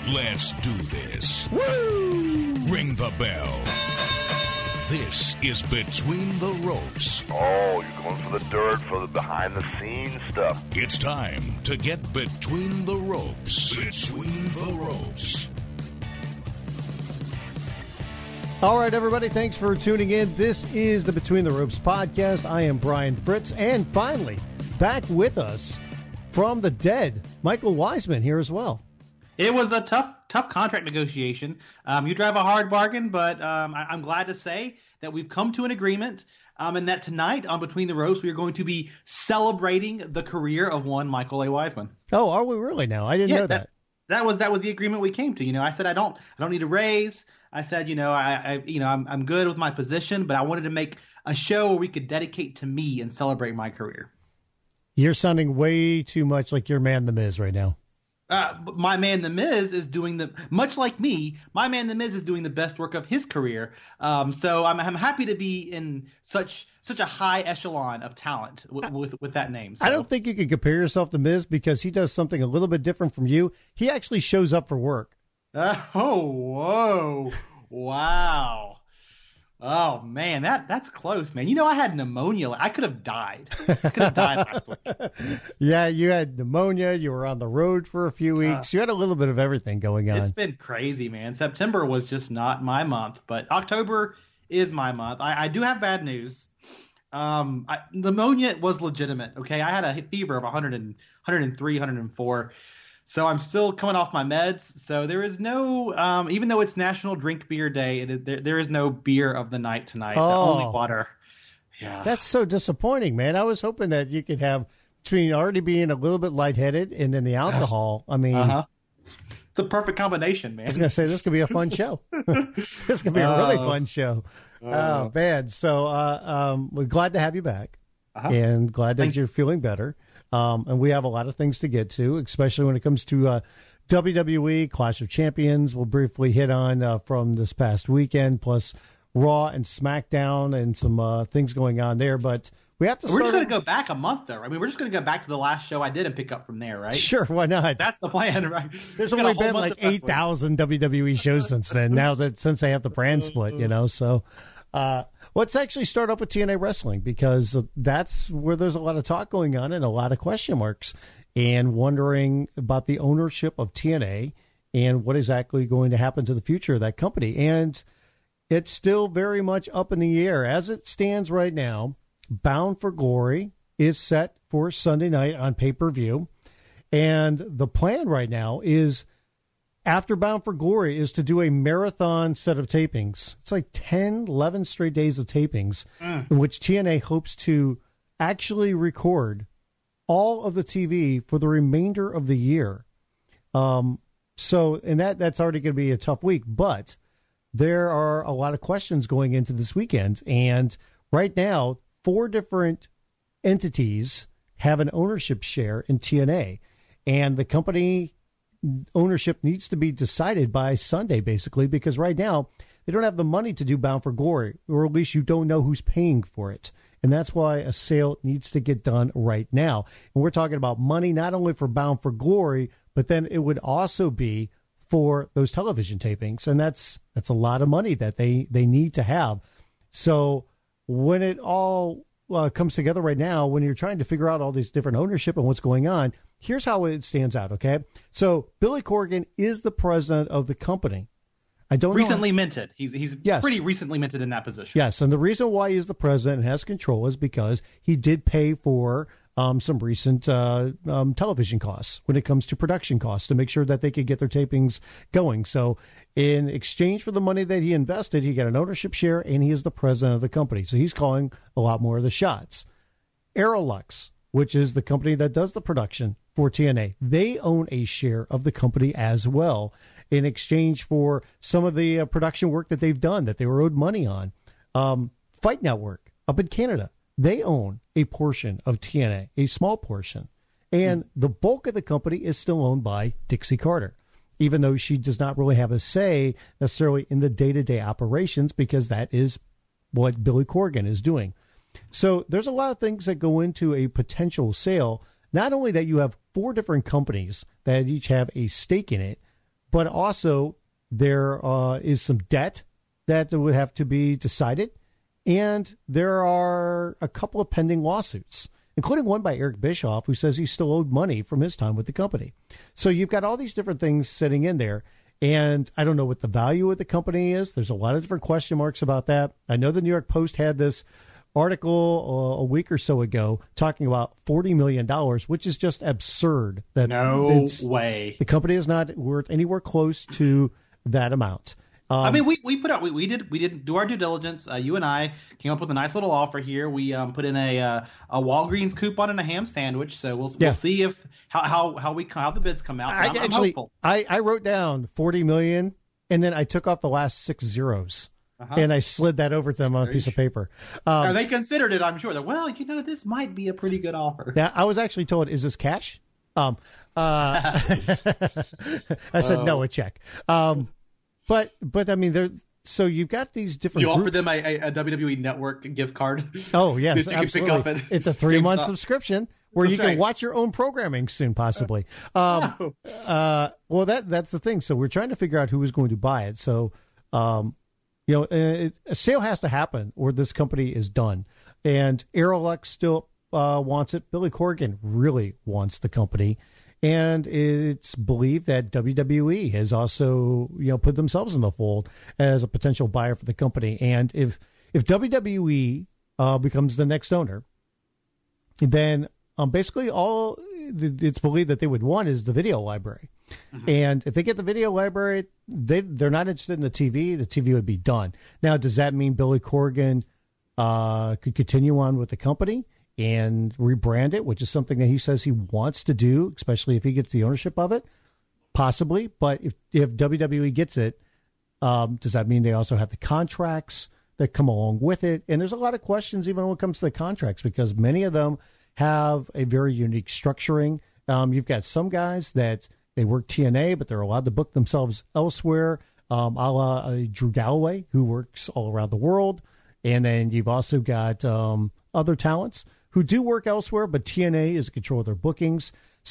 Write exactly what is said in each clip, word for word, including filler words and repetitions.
Let's do this. Woo! Ring the bell. This is Between the Ropes. Oh, you're going for the dirt, for the behind-the-scenes stuff. It's time to get between the ropes. Between the Ropes. All right, everybody, thanks for tuning in. This is the Between the Ropes podcast. I am Brian Fritz, and finally, back with us from the dead, Michael Wiseman here as well. It was a tough, tough contract negotiation. Um, you drive a hard bargain, but um, I, I'm glad to say that we've come to an agreement, um, and that tonight on Between the Ropes, we are going to be celebrating the career of one Michael A. Wiseman. Oh, are we really now? I didn't yeah, know that. that. That was that was the agreement we came to. You know, I said I don't, I don't need a raise. I said, you know, I, I you know, I'm, I'm good with my position, but I wanted to make a show where we could dedicate to me and celebrate my career. You're sounding way too much like your man, The Miz, right now. Uh, my man, The Miz, is doing the much like me. My man, The Miz, is doing the best work of his career. Um, so I'm, I'm happy to be in such such a high echelon of talent with with, with that name. So. I don't think you can compare yourself to Miz because he does something a little bit different from you. He actually shows up for work. Uh, oh, whoa, wow. Oh, man, that that's close, man. You know, I had pneumonia. I could have died. I could have died last week. Yeah, you had pneumonia. You were on the road for a few weeks. Uh, you had a little bit of everything going on. It's been crazy, man. September was just not my month, but October is my month. I, I do have bad news. Um, I, pneumonia was legitimate, okay? I had a fever of one hundred and, one hundred three, one hundred four. So I'm still coming off my meds. So there is no, um, even though it's National Drink Beer Day, it, there, there is no beer of the night tonight. Oh, the only water. Yeah, that's so disappointing, man. I was hoping that you could have between already being a little bit lightheaded and then the alcohol. I mean, uh-huh. It's a perfect combination, man. I was gonna say this could be a fun show. This could be a really uh, fun show. Uh, oh man! So uh, um, we're glad to have you back, uh-huh. and glad that Thank you're feeling better. Um, and we have a lot of things to get to, especially when it comes to uh, W W E, Clash of Champions. We'll briefly hit on uh, from this past weekend, plus Raw and SmackDown and some uh, things going on there. But we have to We're start... just going to go back a month, though. I mean, we're just going to go back to the last show I did and pick up from there, right? Sure, why not? That's the plan, right? There's only been like eight thousand W W E shows since then, now that since they have the brand split, you know, so... Uh, Let's actually start off with T N A Wrestling because that's where there's a lot of talk going on and a lot of question marks and wondering about the ownership of T N A and what exactly going to happen to the future of that company. And it's still very much up in the air. As it stands right now, Bound for Glory is set for Sunday night on pay-per-view. And the plan right now is after Bound for Glory is to do a marathon set of tapings. It's like ten, eleven straight days of tapings mm. in which T N A hopes to actually record all of the T V for the remainder of the year. Um, so, and that that's already going to be a tough week, but there are a lot of questions going into this weekend. And right now, four different entities have an ownership share in T N A. And the company ownership needs to be decided by Sunday, basically, because right now they don't have the money to do Bound for Glory, or at least you don't know who's paying for it. And that's why a sale needs to get done right now. And we're talking about money not only for Bound for Glory, but then it would also be for those television tapings. And that's that's a lot of money that they, they need to have. So when it all uh, comes together right now, when you're trying to figure out all these different ownership and what's going on, here's how it stands out, okay? So Billy Corgan is the president of the company. I don't recently know. minted. He's he's yes. pretty recently minted in that position. Yes, and the reason why he's the president and has control is because he did pay for um, some recent uh, um, television costs when it comes to production costs to make sure that they could get their tapings going. So in exchange for the money that he invested, he got an ownership share, and he is the president of the company. So he's calling a lot more of the shots. Aerolux, which is the company that does the production for T N A, they own a share of the company as well in exchange for some of the uh, production work that they've done that they were owed money on. Um, Fight Network up in Canada, they own a portion of T N A, a small portion. And mm. the bulk of the company is still owned by Dixie Carter, even though she does not really have a say necessarily in the day-to-day operations because that is what Billy Corgan is doing. So there's a lot of things that go into a potential sale. Not only that you have four different companies that each have a stake in it, but also there uh, is some debt that would have to be decided. And there are a couple of pending lawsuits, including one by Eric Bischoff, who says he's still owed money from his time with the company. So you've got all these different things sitting in there. And I don't know what the value of the company is. There's a lot of different question marks about that. I know the New York Post had this article uh, a week or so ago talking about forty million dollars, which is just absurd. That no way. The company is not worth anywhere close to that amount. Um, I mean, we, we put out we, we did we did do our due diligence. Uh, you and I came up with a nice little offer here. We um, put in a uh, a Walgreens coupon and a ham sandwich. So we'll yeah. we'll see if how how how we how the bids come out. I, I'm, actually, I'm hopeful. I, I wrote down forty million, and then I took off the last six zeros, uh-huh. and I slid that over to them on a piece of paper. Um, they considered it. I'm sure that well, you know, this might be a pretty good offer. Now, I was actually told, "Is this cash?" Um, uh, I said, oh. "No, a check." Um, but but I mean, there. So you've got these different. You groups. offer them a, a, a W W E Network gift card. Oh yes, that you absolutely. can pick up at it's a three month subscription where That's you can right. watch your own programming soon, possibly. Um, no. uh, well, that that's the thing. So we're trying to figure out who is going to buy it. So, um, you know, it, a sale has to happen, or this company is done. And Aerolux still uh, wants it. Billy Corgan really wants the company. And it's believed that W W E has also, you know, put themselves in the fold as a potential buyer for the company. And if if W W E uh, becomes the next owner, then um, basically all it's believed that they would want is the video library. Mm-hmm. And if they get the video library, they they're not interested in the T V. The T V would be done. Now, does that mean Billy Corgan uh, could continue on with the company and rebrand it, which is something that he says he wants to do, especially if he gets the ownership of it? Possibly. But if, if W W E gets it, um, does that mean they also have the contracts that come along with it? And there's a lot of questions even when it comes to the contracts, because many of them have a very unique structuring. Um, you've got some guys that they work T N A, but they're allowed to book themselves elsewhere, um, a la uh, Drew Galloway, who works all around the world. And then you've also got um, other talents who do work elsewhere, but T N A is in control of their bookings.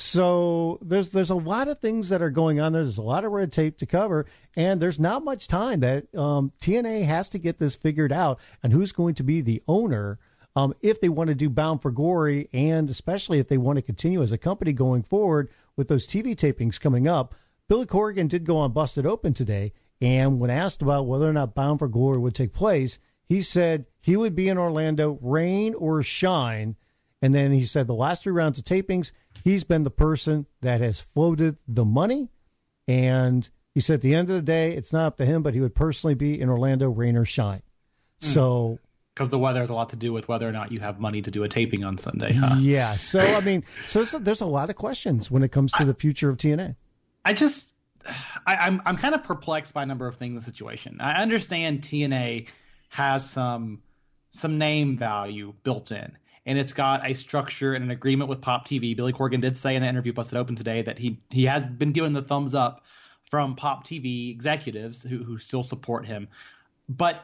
So there's there's a lot of things that are going on there. There's a lot of red tape to cover, and there's not much time that um, T N A has to get this figured out and who's going to be the owner um, if they want to do Bound for Glory, and especially if they want to continue as a company going forward with those T V tapings coming up. Billy Corgan did go on Busted Open today, and when asked about whether or not Bound for Glory would take place, he said he would be in Orlando, rain or shine. And then he said the last three rounds of tapings, he's been the person that has floated the money. And he said at the end of the day, it's not up to him, but he would personally be in Orlando, rain or shine. Mm. So, because the weather has a lot to do with whether or not you have money to do a taping on Sunday, huh? Yeah. So, I mean, so there's a, there's a lot of questions when it comes to I, the future of T N A. I just, I, I'm I'm kind of perplexed by a number of things in the situation. I understand T N A has some some name value built in, and it's got a structure and an agreement with Pop T V. Billy Corgan did say in the interview Busted Open today that he he has been given the thumbs up from Pop T V executives who who still support him. But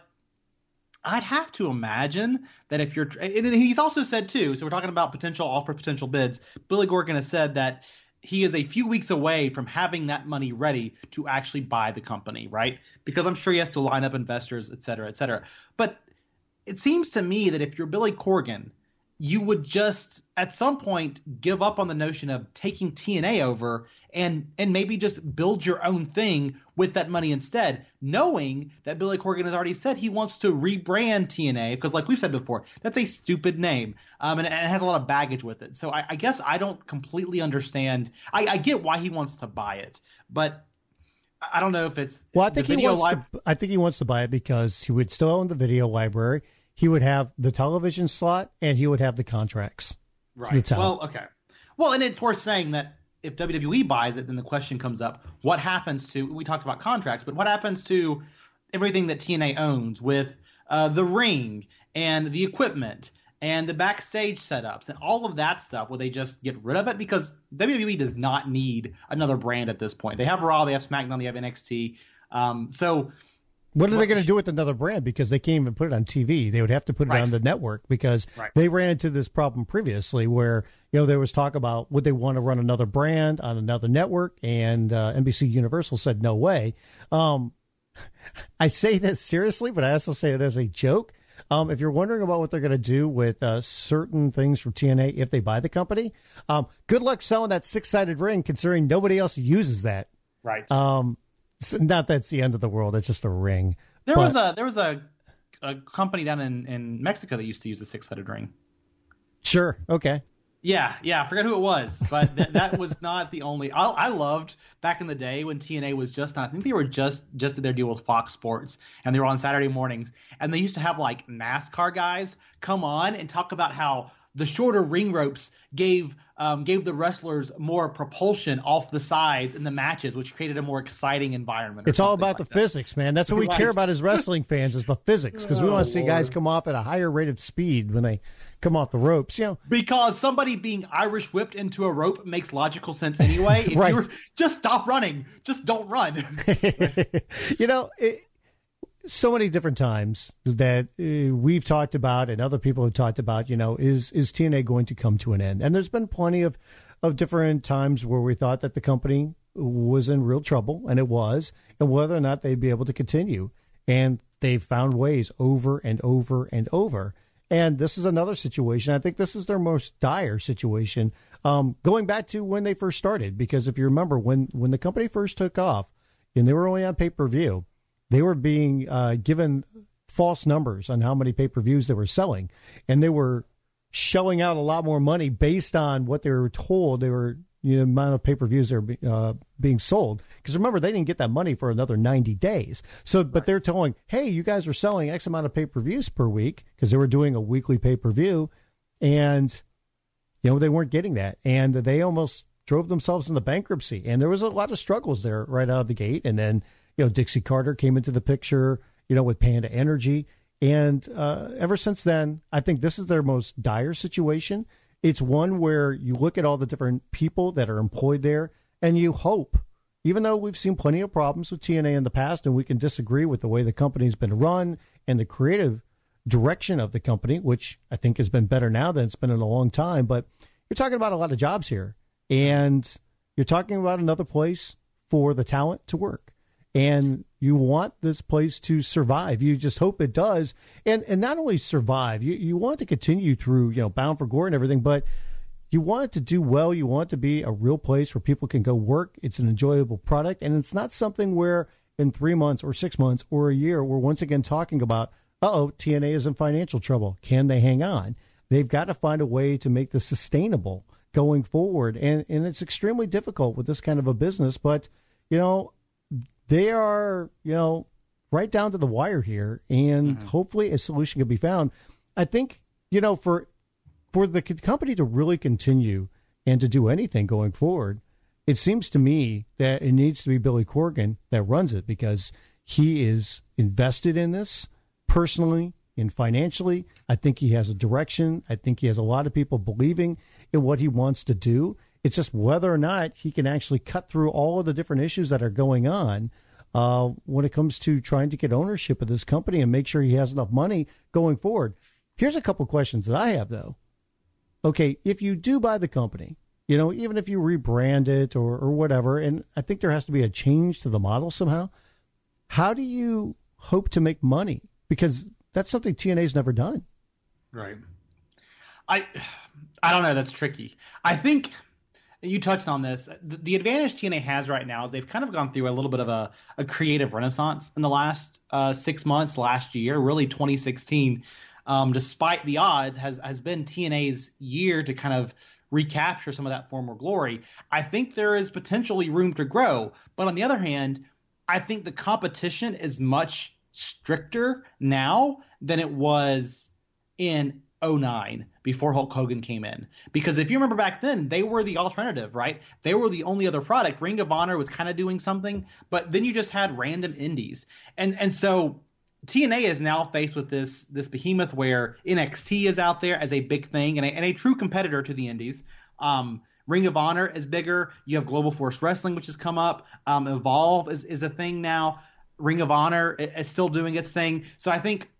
I'd have to imagine that if you're – and he's also said too, so we're talking about potential offer, potential bids. Billy Corgan has said that he is a few weeks away from having that money ready to actually buy the company, right? Because I'm sure he has to line up investors, et cetera, et cetera. But it seems to me that if you're Billy Corgan, you would just at some point give up on the notion of taking T N A over and and maybe just build your own thing with that money instead, knowing that Billy Corgan has already said he wants to rebrand T N A, because like we've said before, that's a stupid name, um, and, and it has a lot of baggage with it. So I, I guess I don't completely understand. I, I get why he wants to buy it, but I don't know if it's well. I think the he video wants. li- To, I think he wants to buy it because he would still own the video library. He would have the television slot, and he would have the contracts. Right. Well, okay. Well, and it's worth saying that if W W E buys it, then the question comes up, what happens to – we talked about contracts, but what happens to everything that T N A owns with uh, the ring and the equipment and the backstage setups and all of that stuff? Will they just get rid of it? Because W W E does not need another brand at this point. They have Raw, they have SmackDown, they have N X T. Um, so – What are they going to do with another brand? Because they can't even put it on T V. They would have to put it Right. on the network because Right. they ran into this problem previously where, you know, there was talk about would they want to run another brand on another network, and uh, N B C Universal said no way. Um, I say this seriously, but I also say it as a joke. Um, if you're wondering about what they're going to do with uh, certain things from T N A if they buy the company, um, good luck selling that six-sided ring considering nobody else uses that. Right. Um, so not that's the end of the world. It's just a ring. There But- was a there was a, a company down in, in Mexico that used to use a six-sided ring. Sure. Okay. Yeah, yeah, I forgot who it was, but th- that was not the only. I, I loved back in the day when T N A was just. I think they were just just did their deal with Fox Sports, and they were on Saturday mornings, and they used to have like NASCAR guys come on and talk about how the shorter ring ropes gave um, gave the wrestlers more propulsion off the sides in the matches, which created a more exciting environment. or It's all something about like the that. physics, man. That's what we Right. care about as wrestling fans is the physics because we Oh, want to see guys Lord. come off at a higher rate of speed when they come off the ropes. You know, Because somebody being Irish whipped into a rope makes logical sense anyway. If Right. you're just stop running, just don't run. you know, it, so many different times that uh, we've talked about and other people have talked about, you know, is is T N A going to come to an end? And there's been plenty of, of different times where we thought that the company was in real trouble, and it was, and whether or not they'd be able to continue. And they've found ways over and over and over. And this is another situation. I think this is their most dire situation, um, going back to when they first started. Because if you remember, when, when the company first took off, and they were only on pay-per-view, they were being uh, given false numbers on how many pay-per-views they were selling. And they were shelling out a lot more money based on what they were told they were, you know, amount of pay-per-views they were be, uh, being sold. Because remember, they didn't get that money for another ninety days. So, but they're telling, hey, you guys are selling X amount of pay-per-views per week because they were doing a weekly pay-per-view. And, you know, they weren't getting that. And they almost drove themselves into bankruptcy. And there was a lot of struggles there right out of the gate. And then, you know, Dixie Carter came into the picture, you know, with Panda Energy. And uh, ever since then, I think this is their most dire situation. It's one where you look at all the different people that are employed there and you hope, even though we've seen plenty of problems with T N A in the past and we can disagree with the way the company's been run and the creative direction of the company, which I think has been better now than it's been in a long time. But you're talking about a lot of jobs here, and you're talking about another place for the talent to work. And you want this place to survive. You just hope it does. And and not only survive, you, you want to continue through, you know, Bound for Gore and everything, but you want it to do well. You want it to be a real place where people can go work. It's an enjoyable product. And it's not something where in three months or six months or a year, we're once again talking about, uh-oh, T N A is in financial trouble. Can they hang on? They've got to find a way to make this sustainable going forward. And, and it's extremely difficult with this kind of a business. But, you know, they are, you know, right down to the wire here, and mm-hmm. hopefully a solution can be found. I think, you know, for for the company to really continue and to do anything going forward, it seems to me that it needs to be Billy Corgan that runs it, because he is invested in this personally and financially. I think he has a direction. I think he has a lot of people believing in what he wants to do. It's just whether or not he can actually cut through all of the different issues that are going on uh, when it comes to trying to get ownership of this company and make sure he has enough money going forward. Here's a couple questions that I have, though. Okay, if you do buy the company, you know, even if you rebrand it or, or whatever, and I think there has to be a change to the model somehow, how do you hope to make money? Because that's something T N A's never done. Right. I I don't know. That's tricky. I think you touched on this. The, the advantage T N A has right now is they've kind of gone through a little bit of a, a creative renaissance in the last uh, six months, last year, really twenty sixteen, um, despite the odds, has, has been T N A's year to kind of recapture some of that former glory. I think there is potentially room to grow. But on the other hand, I think the competition is much stricter now than it was in oh nine before Hulk Hogan came in. Because if you remember back then, they were the alternative, right? They were the only other product. Ring of Honor was kind of doing something, but then you just had random indies. And and so T N A is now faced with this this behemoth where N X T is out there as a big thing and a, and a true competitor to the indies. Um, Ring of Honor is bigger. You have Global Force Wrestling, which has come up. Um, Evolve is, is a thing now. Ring of Honor is still doing its thing. So I think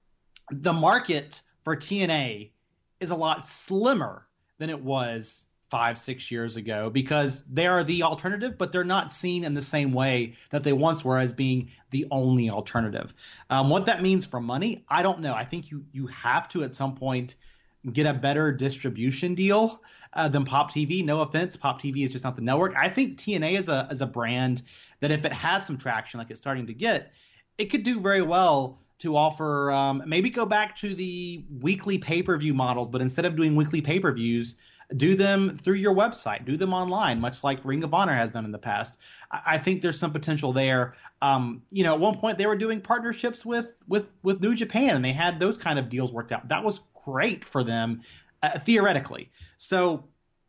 the market for T N A is a lot slimmer than it was five, six years ago because they are the alternative, but they're not seen in the same way that they once were as being the only alternative. Um, what that means for money, I don't know. I think you you have to at some point get a better distribution deal uh, than Pop T V. No offense, Pop T V is just not the network. I think T N A is a is a brand that if it has some traction like it's starting to get, it could do very well to offer um, maybe go back to the weekly pay-per-view models, but instead of doing weekly pay-per-views, do them through your website, do them online, much like Ring of Honor has done in the past. I, I think there's some potential there. Um, you know, at one point they were doing partnerships with with with New Japan, and they had those kind of deals worked out. That was great for them uh, theoretically. So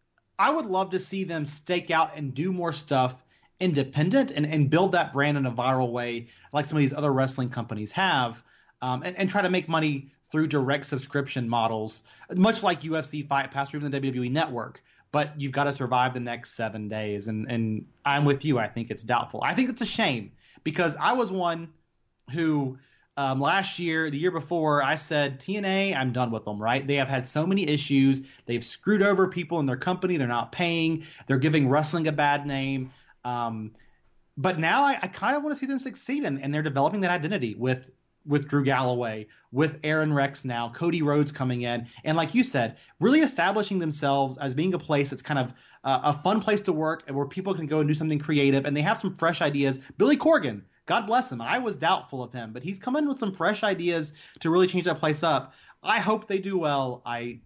I would love to see them stake out and do more stuff independent and, and build that brand in a viral way like some of these other wrestling companies have, um, and, and try to make money through direct subscription models, much like U F C Fight Pass or even the W W E Network. But you've got to survive the next seven days. And, and I'm with you. I think it's doubtful. I think it's a shame because I was one who um, last year, the year before, I said, T N A, I'm done with them, right? They have had so many issues. They've screwed over people in their company. They're not paying. They're giving wrestling a bad name. Um, but now I, I kind of want to see them succeed, and, and they're developing that identity with with Drew Galloway, with Aaron Rex now, Cody Rhodes coming in, and like you said, really establishing themselves as being a place that's kind of uh, a fun place to work and where people can go and do something creative, and they have some fresh ideas. Billy Corgan, God bless him. I was doubtful of him, but he's come in with some fresh ideas to really change that place up. I hope they do well. I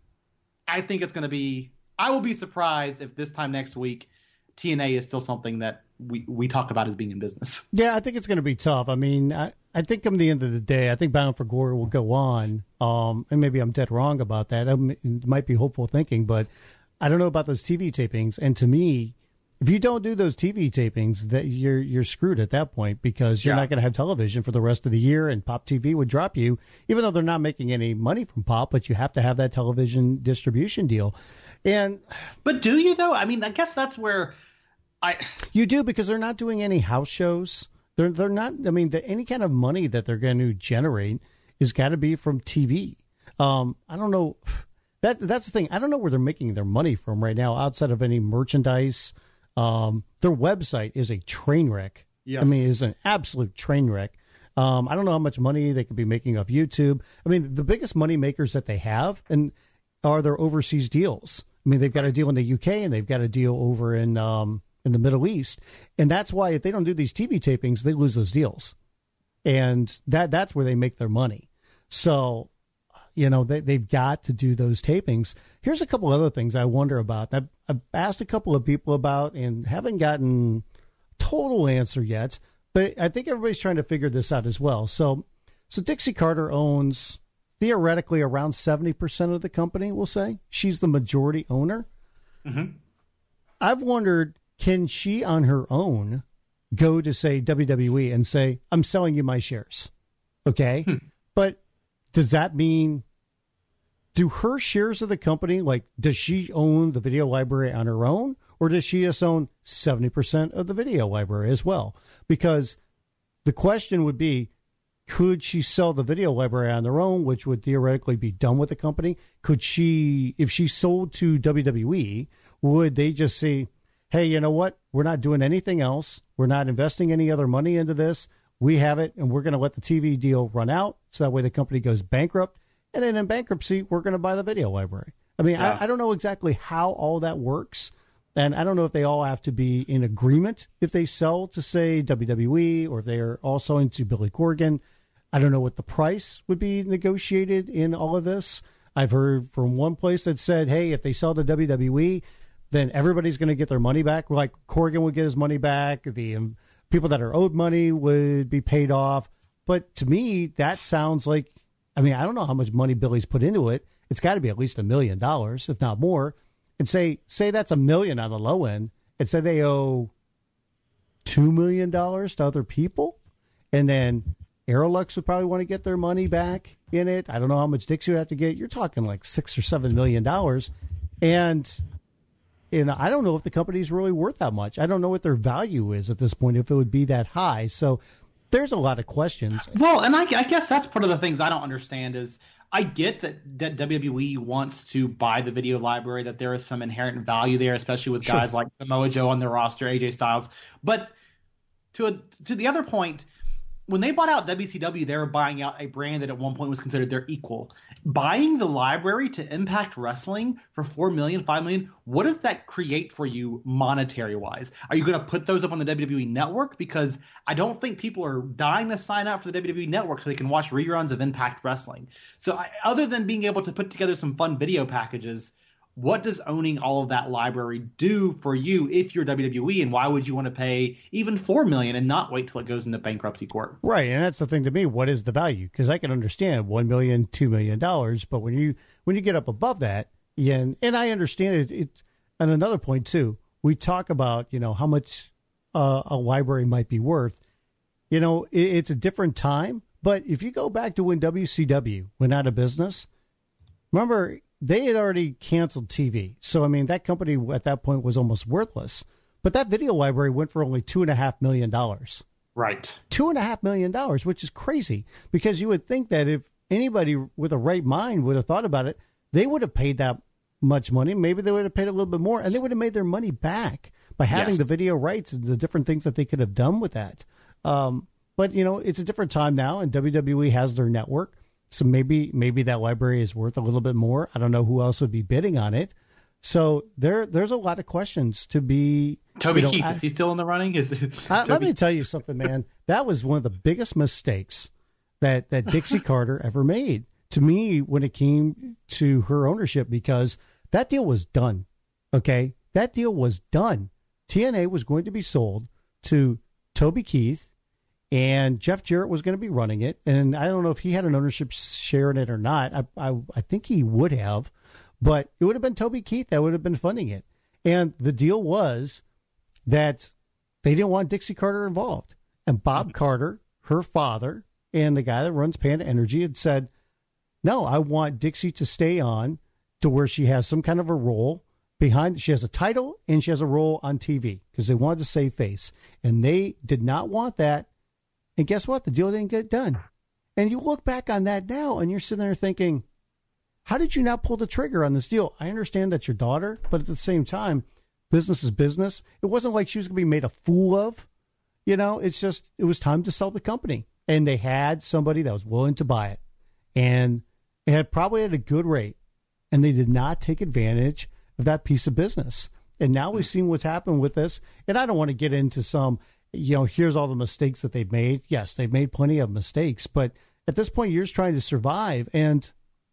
I think it's going to be – I will be surprised if this time next week T N A is still something that we, we talk about as being in business. Yeah, I think it's going to be tough. I mean, I, I think at the end of the day, I think Bound for Glory will go on. Um, and maybe I'm dead wrong about that. I mean, it might be hopeful thinking, but I don't know about those T V tapings. And to me, if you don't do those T V tapings, that you're you're screwed at that point because you're yeah. not going to have television for the rest of the year, and Pop T V would drop you, even though they're not making any money from Pop, but you have to have that television distribution deal. And but do you though? I mean, I guess that's where I you do because they're not doing any house shows. They're they're not. I mean, the, any kind of money that they're going to generate is got to be from T V. Um, I don't know. That that's the thing. I don't know where they're making their money from right now, outside of any merchandise. Um, their website is a train wreck. Yes. I mean, it's an absolute train wreck. Um, I don't know how much money they could be making off YouTube. I mean, the biggest money makers that they have and are their overseas deals. I mean, they've got a deal in the U K and they've got a deal over in um, in the Middle East, and that's why if they don't do these T V tapings, they lose those deals, and that that's where they make their money. So, you know, they they've got to do those tapings. Here's a couple other things I wonder about. I've, I've asked a couple of people about and haven't gotten total answer yet, but I think everybody's trying to figure this out as well. So, so Dixie Carter owns theoretically around seventy percent of the company, we'll say. She's the majority owner. Mm-hmm. I've wondered, can she on her own go to, say, W W E and say, I'm selling you my shares? Okay. Hmm. But does that mean, do her shares of the company, like, does she own the video library on her own? Or does she just own seventy percent of the video library as well? Because the question would be, could she sell the video library on their own, which would theoretically be done with the company? Could she, if she sold to W W E, would they just say, hey, you know what? We're not doing anything else. We're not investing any other money into this. We have it, and we're going to let the T V deal run out, so that way the company goes bankrupt. And then in bankruptcy, we're going to buy the video library. I mean, yeah. I, I don't know exactly how all that works. And I don't know if they all have to be in agreement if they sell to, say, W W E, or if they are all selling to Billy Corgan. I don't know what the price would be negotiated in all of this. I've heard from one place that said, hey, if they sell to W W E, then everybody's going to get their money back. Like Corgan would get his money back. The um, people that are owed money would be paid off. But to me, that sounds like, I mean, I don't know how much money Billy's put into it. It's got to be at least a million dollars, if not more. And say say that's a million on the low end, and say they owe two million dollars to other people, and then Aerolux would probably want to get their money back in it. I don't know how much Dixie would have to get. You're talking like six or seven million dollars, and and I don't know if the company's really worth that much. I don't know what their value is at this point, if it would be that high. So there's a lot of questions. Well, and I, I guess that's part of the things I don't understand is I get that, that W W E wants to buy the video library, that there is some inherent value there, especially with guys sure. like Samoa Joe on their roster, A J Styles. But to a, to the other point, when they bought out W C W, they were buying out a brand that at one point was considered their equal. Buying the library to Impact Wrestling for four million dollars, five million dollars, what does that create for you monetary-wise? Are you going to put those up on the W W E Network? Because I don't think people are dying to sign up for the W W E Network so they can watch reruns of Impact Wrestling. So I, other than being able to put together some fun video packages, what does owning all of that library do for you if you're W W E, and why would you want to pay even four million dollars and not wait till it goes into bankruptcy court? Right, and that's the thing to me. What is the value? Because I can understand one million dollars, two million dollars, but when you when you get up above that, yeah, and, and I understand it, it. And another point too, we talk about you know how much uh, a library might be worth. You know, it, it's a different time, but if you go back to when W C W went out of business, remember. They had already canceled T V. So, I mean, that company at that point was almost worthless. But that video library went for only two point five million dollars. Right. two point five million dollars, which is crazy. Because you would think that if anybody with a right mind would have thought about it, they would have paid that much money. Maybe they would have paid a little bit more, and they would have made their money back by having yes. the video rights and the different things that they could have done with that. Um, but, you know, it's a different time now, and W W E has their network. So maybe maybe that library is worth a little bit more. I don't know who else would be bidding on it. So there there's a lot of questions to be. Toby you know, Keith, I, is he still in the running? Is I, let me tell you something, man. That was one of the biggest mistakes that, that Dixie Carter ever made to me when it came to her ownership, because that deal was done. Okay, that deal was done. T N A was going to be sold to Toby Keith. And Jeff Jarrett was going to be running it. And I don't know if he had an ownership share in it or not. I, I I think he would have. But it would have been Toby Keith that would have been funding it. And the deal was that they didn't want Dixie Carter involved. And Bob Carter, her father, and the guy that runs Panda Energy had said, no, I want Dixie to stay on to where she has some kind of a role behind. She has a title and she has a role on T V because they wanted to save face. And they did not want that. And guess what? The deal didn't get done. And you look back on that now, and you're sitting there thinking, how did you not pull the trigger on this deal? I understand that's your daughter, but at the same time, business is business. It wasn't like she was going to be made a fool of. You know, it's just, it was time to sell the company. And they had somebody that was willing to buy it. And it had probably at a good rate. And they did not take advantage of that piece of business. And now we've seen what's happened with this. And I don't want to get into some... you know, here's all the mistakes that they've made. Yes, they've made plenty of mistakes, but at this point, you're just trying to survive. And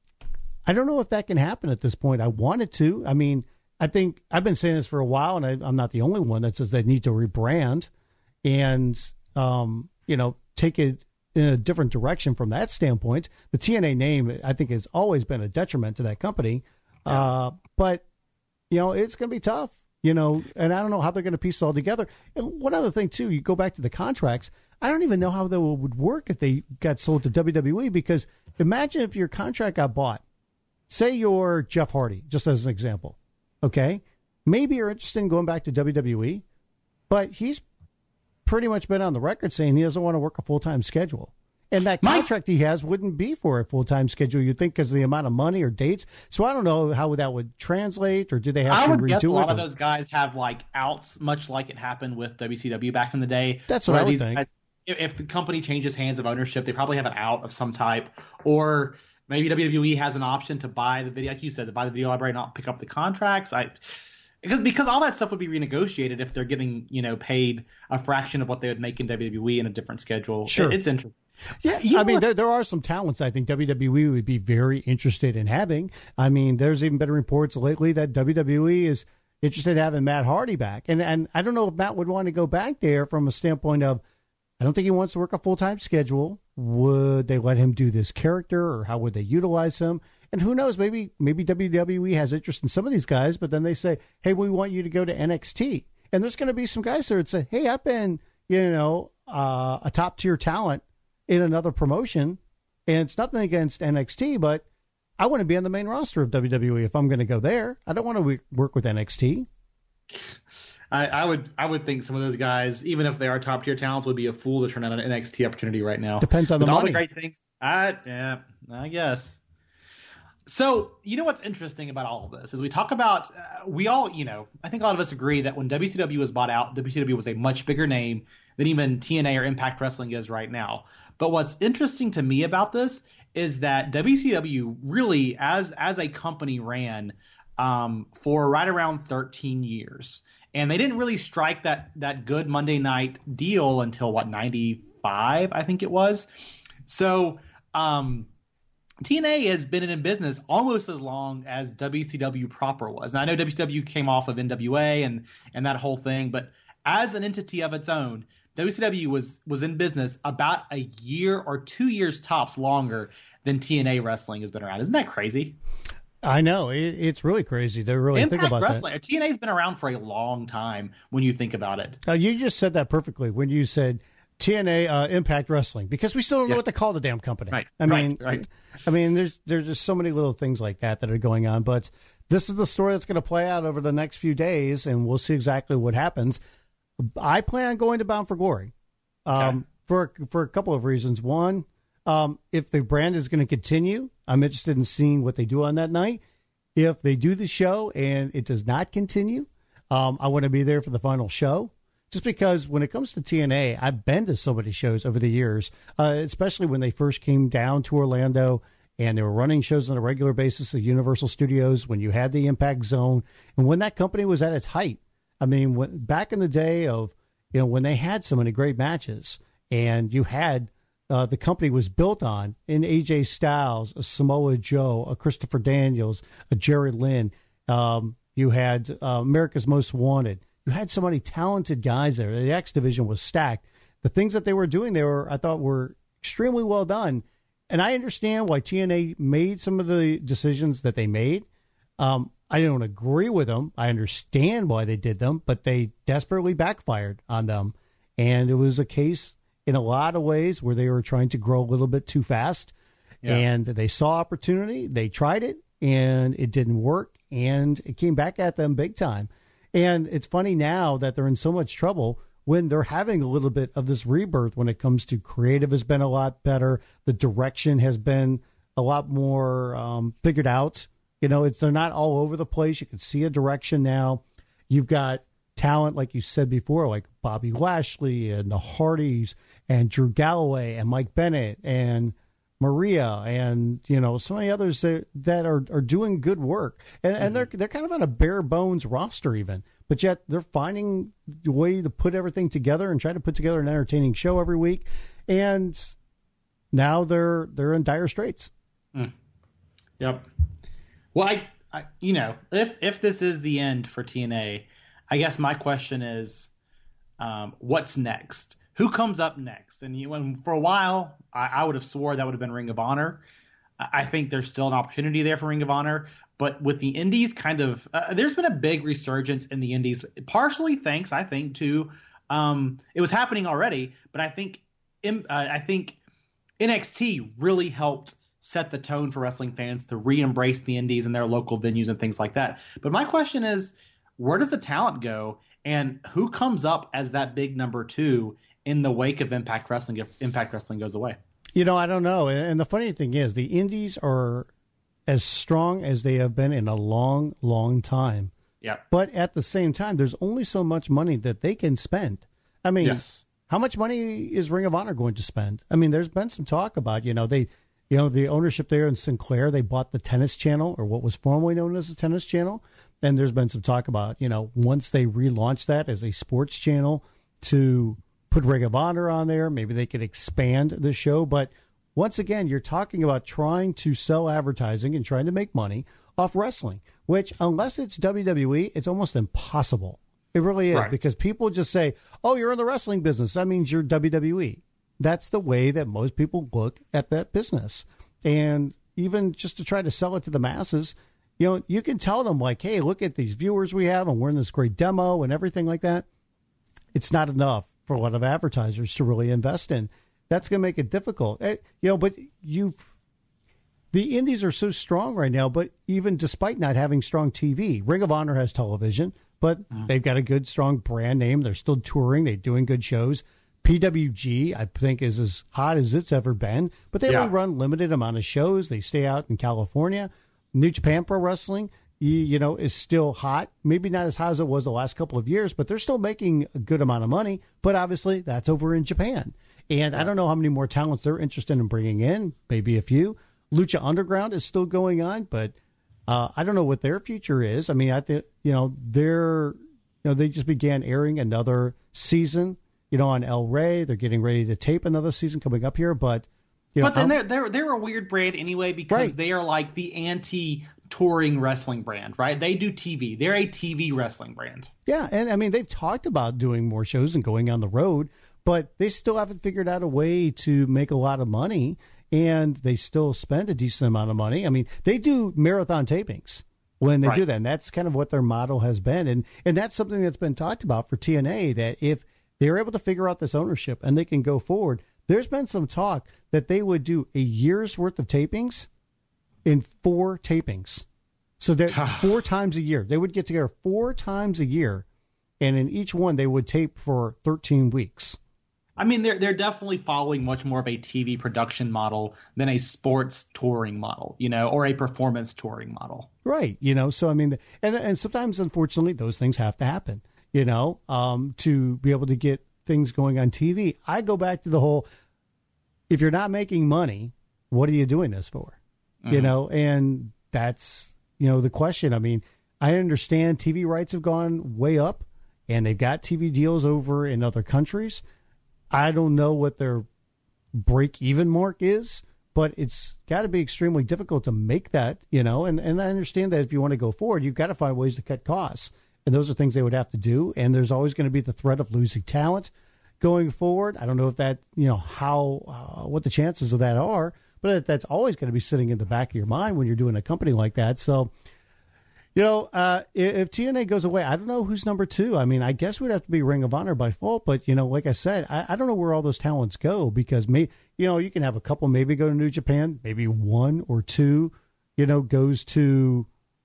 I don't know if that can happen at this point. I want it to. I mean, I think I've been saying this for a while, and I, I'm not the only one that says they need to rebrand and, um, you know, take it in a different direction from that standpoint. The T N A name, I think, has always been a detriment to that company. Yeah. Uh, but, you know, it's going to be tough. You know, and I don't know how they're going to piece it all together. And one other thing, too, you go back to the contracts. I don't even know how that would work if they got sold to W W E, because imagine if your contract got bought. Say you're Jeff Hardy, just as an example. Okay? Maybe you're interested in going back to W W E, but he's pretty much been on the record saying he doesn't want to work a full-time schedule. And that contract My- he has wouldn't be for a full-time schedule, you'd think, because of the amount of money or dates. So I don't know how that would translate, or do they have I to redo it? I would guess a lot or... of those guys have, like, outs, much like it happened with W C W back in the day. That's what I would think. Guys, if the company changes hands of ownership, they probably have an out of some type. Or maybe W W E has an option to buy the video, like you said, to buy the video library and not pick up the contracts. I Because because all that stuff would be renegotiated if they're getting, you know, paid a fraction of what they would make in W W E in a different schedule. Sure. It, it's interesting. Yeah, I mean, there, there are some talents I think W W E would be very interested in having. I mean, there's even been reports lately that W W E is interested in having Matt Hardy back. And and I don't know if Matt would want to go back there from a standpoint of, I don't think he wants to work a full-time schedule. Would they let him do this character, or how would they utilize him? And who knows, maybe maybe W W E has interest in some of these guys, but then they say, hey, we want you to go to N X T. And there's going to be some guys there that say, hey, I've been, you know, uh, a top-tier talent in another promotion, and it's nothing against N X T, but I want to be on the main roster of W W E if I'm going to go there. I don't want to work with N X T. I, I would I would think some of those guys, even if they are top tier talents, would be a fool to turn down an N X T opportunity right now. Depends on With the all money. the great things. I yeah, I guess. So you know what's interesting about all of this is we talk about uh, we all you know I think a lot of us agree that when W C W was bought out, W C W was a much bigger name than even T N A or Impact Wrestling is right now. But what's interesting to me about this is that W C W really, as as a company, ran um, for right around thirteen years. And they didn't really strike that that good Monday night deal until, what, ninety-five, I think it was. So um, T N A has been in business almost as long as W C W proper was. And I know W C W came off of N W A and, and that whole thing, but as an entity of its own, W C W was was in business about a year or two years tops longer than T N A wrestling has been around. Isn't that crazy? I know. It, it's really crazy to really Impact think about Wrestling, that. T N A's been around for a long time when you think about it. Uh, you just said that perfectly when you said T N A uh, Impact Wrestling, because we still don't know Yeah. what to call the damn company. Right, I mean, right, right. I mean, there's there's just so many little things like that that are going on. But this is the story that's going to play out over the next few days, and we'll see exactly what happens. I plan on going to Bound for Glory um, Okay. for for a couple of reasons. One, um, if the brand is going to continue, I'm interested in seeing what they do on that night. If they do the show and it does not continue, um, I want to be there for the final show. Just because when it comes to T N A, I've been to so many shows over the years, uh, especially when they first came down to Orlando and they were running shows on a regular basis at Universal Studios when you had the Impact Zone and when that company was at its height. I mean, when, back in the day of, you know, when they had so many great matches and you had uh, the company was built on in A J Styles, a Samoa Joe, a Christopher Daniels, a Jerry Lynn. Um, you had uh, America's Most Wanted. You had so many talented guys there. The X division was stacked. The things that they were doing, they were, I thought, were extremely well done. And I understand why T N A made some of the decisions that they made. Um, I don't agree with them. I understand why they did them, but they desperately backfired on them. And it was a case in a lot of ways where they were trying to grow a little bit too fast. Yeah. And they saw opportunity. They tried it, and it didn't work. And it came back at them big time. And it's funny now that they're in so much trouble when they're having a little bit of this rebirth when it comes to creative has been a lot better. The direction has been a lot more um, figured out. You know, it's they're not all over the place. You can see a direction now. You've got talent, like you said before, like Bobby Lashley and the Hardys and Drew Galloway and Mike Bennett and Maria and, you know, so many others that, that are, are doing good work. And, mm-hmm. and they're they're kind of on a bare bones roster even. But yet they're finding a way to put everything together and try to put together an entertaining show every week. And now they're they're in dire straits. Mm. Yep. Well, I, I you know, if if this is the end for T N A, I guess my question is, um, what's next? Who comes up next? And you, and for a while, I, I would have swore that would have been Ring of Honor. I, I think there's still an opportunity there for Ring of Honor. But with the Indies kind of uh, – there's been a big resurgence in the Indies, partially thanks, I think, to um, – it was happening already, but I think uh, I think N X T really helped set the tone for wrestling fans to re-embrace the Indies and their local venues and things like that. But my question is, where does the talent go, and who comes up as that big number two in the wake of Impact Wrestling if Impact Wrestling goes away? You know, I don't know. And the funny thing is, the Indies are – as strong as they have been in a long, long time. Yeah. But at the same time, there's only so much money that they can spend. I mean, yes. How much money is Ring of Honor going to spend? I mean, there's been some talk about, you know, they, you know, the ownership there in Sinclair, they bought the Tennis Channel, or what was formerly known as the Tennis Channel. And there's been some talk about, you know, once they relaunch that as a sports channel to put Ring of Honor on there, maybe they could expand the show. But once again, you're talking about trying to sell advertising and trying to make money off wrestling, which unless it's W W E, it's almost impossible. It really is, right. Because people just say, oh, you're in the wrestling business. That means you're W W E. That's the way that most people look at that business. And even just to try to sell it to the masses, you know, you can tell them like, hey, look at these viewers we have and we're in this great demo and everything like that. It's not enough for a lot of advertisers to really invest in. That's going to make it difficult. You know, but you, the Indies are so strong right now, but even despite not having strong T V, Ring of Honor has television, but mm. they've got a good, strong brand name. They're still touring. They're doing good shows. P W G, I think, is as hot as it's ever been, but they yeah. only run limited amount of shows. They stay out in California. New Japan Pro Wrestling, you, you know, is still hot. Maybe not as hot as it was the last couple of years, but they're still making a good amount of money. But obviously, that's over in Japan. And yeah. I don't know how many more talents they're interested in bringing in, maybe a few. Lucha Underground is still going on, but uh, I don't know what their future is. I mean, I think, you know, they're, you know, they just began airing another season, you know, on El Rey. They're getting ready to tape another season coming up here, but, you know. But then they're, they're, they're a weird brand anyway because right. they are like the anti-touring wrestling brand, right? They do T V. They're a T V wrestling brand. Yeah, and I mean, they've talked about doing more shows and going on the road, but they still haven't figured out a way to make a lot of money, and they still spend a decent amount of money. I mean, they do marathon tapings when they right. do that, and that's kind of what their model has been. And, and that's something that's been talked about for T N A, that if they're able to figure out this ownership and they can go forward, there's been some talk that they would do a year's worth of tapings in four tapings. So that four times a year. They would get together four times a year, and in each one they would tape for thirteen weeks. I mean, they're they're definitely following much more of a T V production model than a sports touring model, you know, or a performance touring model. Right. You know, so I mean, and and sometimes, unfortunately, those things have to happen, you know, um, to be able to get things going on T V. I go back to the whole, if you're not making money, what are you doing this for? Mm-hmm. You know, and that's, you know, the question. I mean, I understand T V rights have gone way up and they've got T V deals over in other countries. I don't know what their break-even mark is, but it's got to be extremely difficult to make that, you know, and, and I understand that if you want to go forward, you've got to find ways to cut costs, and those are things they would have to do, and there's always going to be the threat of losing talent going forward. I don't know if that, you know, how, uh, what the chances of that are, but that's always going to be sitting in the back of your mind when you're doing a company like that. So, you know, uh, if, if T N A goes away, I don't know who's number two. I mean, I guess we'd have to be Ring of Honor by default, but, you know, like I said, I, I don't know where all those talents go, because, may, you know, you can have a couple maybe go to New Japan, maybe one or two, you know, goes to,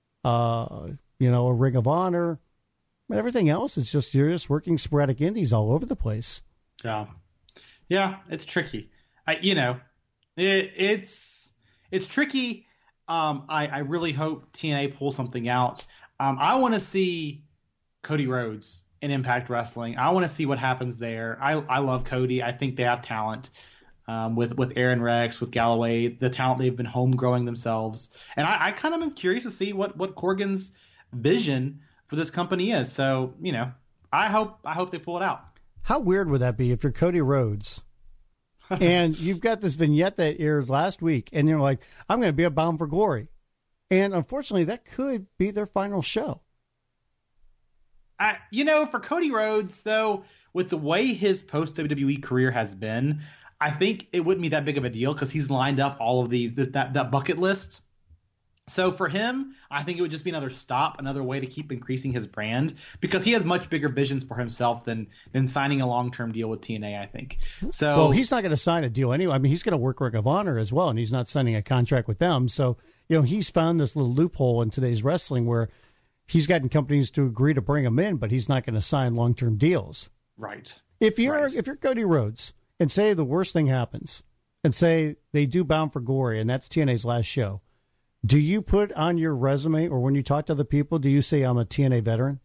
uh, you know, a Ring of Honor. But everything else is just, you're just working sporadic indies all over the place. Yeah. Yeah, it's tricky. I, you know, it, it's it's tricky. Um, I, I really hope T N A pulls something out. Um, I want to see Cody Rhodes in Impact Wrestling. I want to see what happens there. I, I love Cody. I think they have talent um, with with Aaron Rex, with Galloway, the talent they've been home growing themselves. And I, I kind of am curious to see what, what Corgan's vision for this company is. So, you know, I hope I hope they pull it out. How weird would that be if you're Cody Rhodes and you've got this vignette that aired last week, and you're like, I'm going to be a Bound for Glory. And unfortunately, that could be their final show. I, you know, for Cody Rhodes, though, with the way his post-W W E career has been, I think it wouldn't be that big of a deal because he's lined up all of these, that, that bucket list. So for him, I think it would just be another stop, another way to keep increasing his brand, because he has much bigger visions for himself than than signing a long-term deal with T N A, I think. So, well, he's not going to sign a deal anyway. I mean, he's going to work Ring of Honor as well, and he's not signing a contract with them. So, you know, he's found this little loophole in today's wrestling where he's gotten companies to agree to bring him in, but he's not going to sign long-term deals. Right. If you're right. if you're Cody Rhodes and say the worst thing happens, and say they do Bound for Glory, and that's T N A's last show, do you put on your resume, or when you talk to other people, do you say I'm a T N A veteran?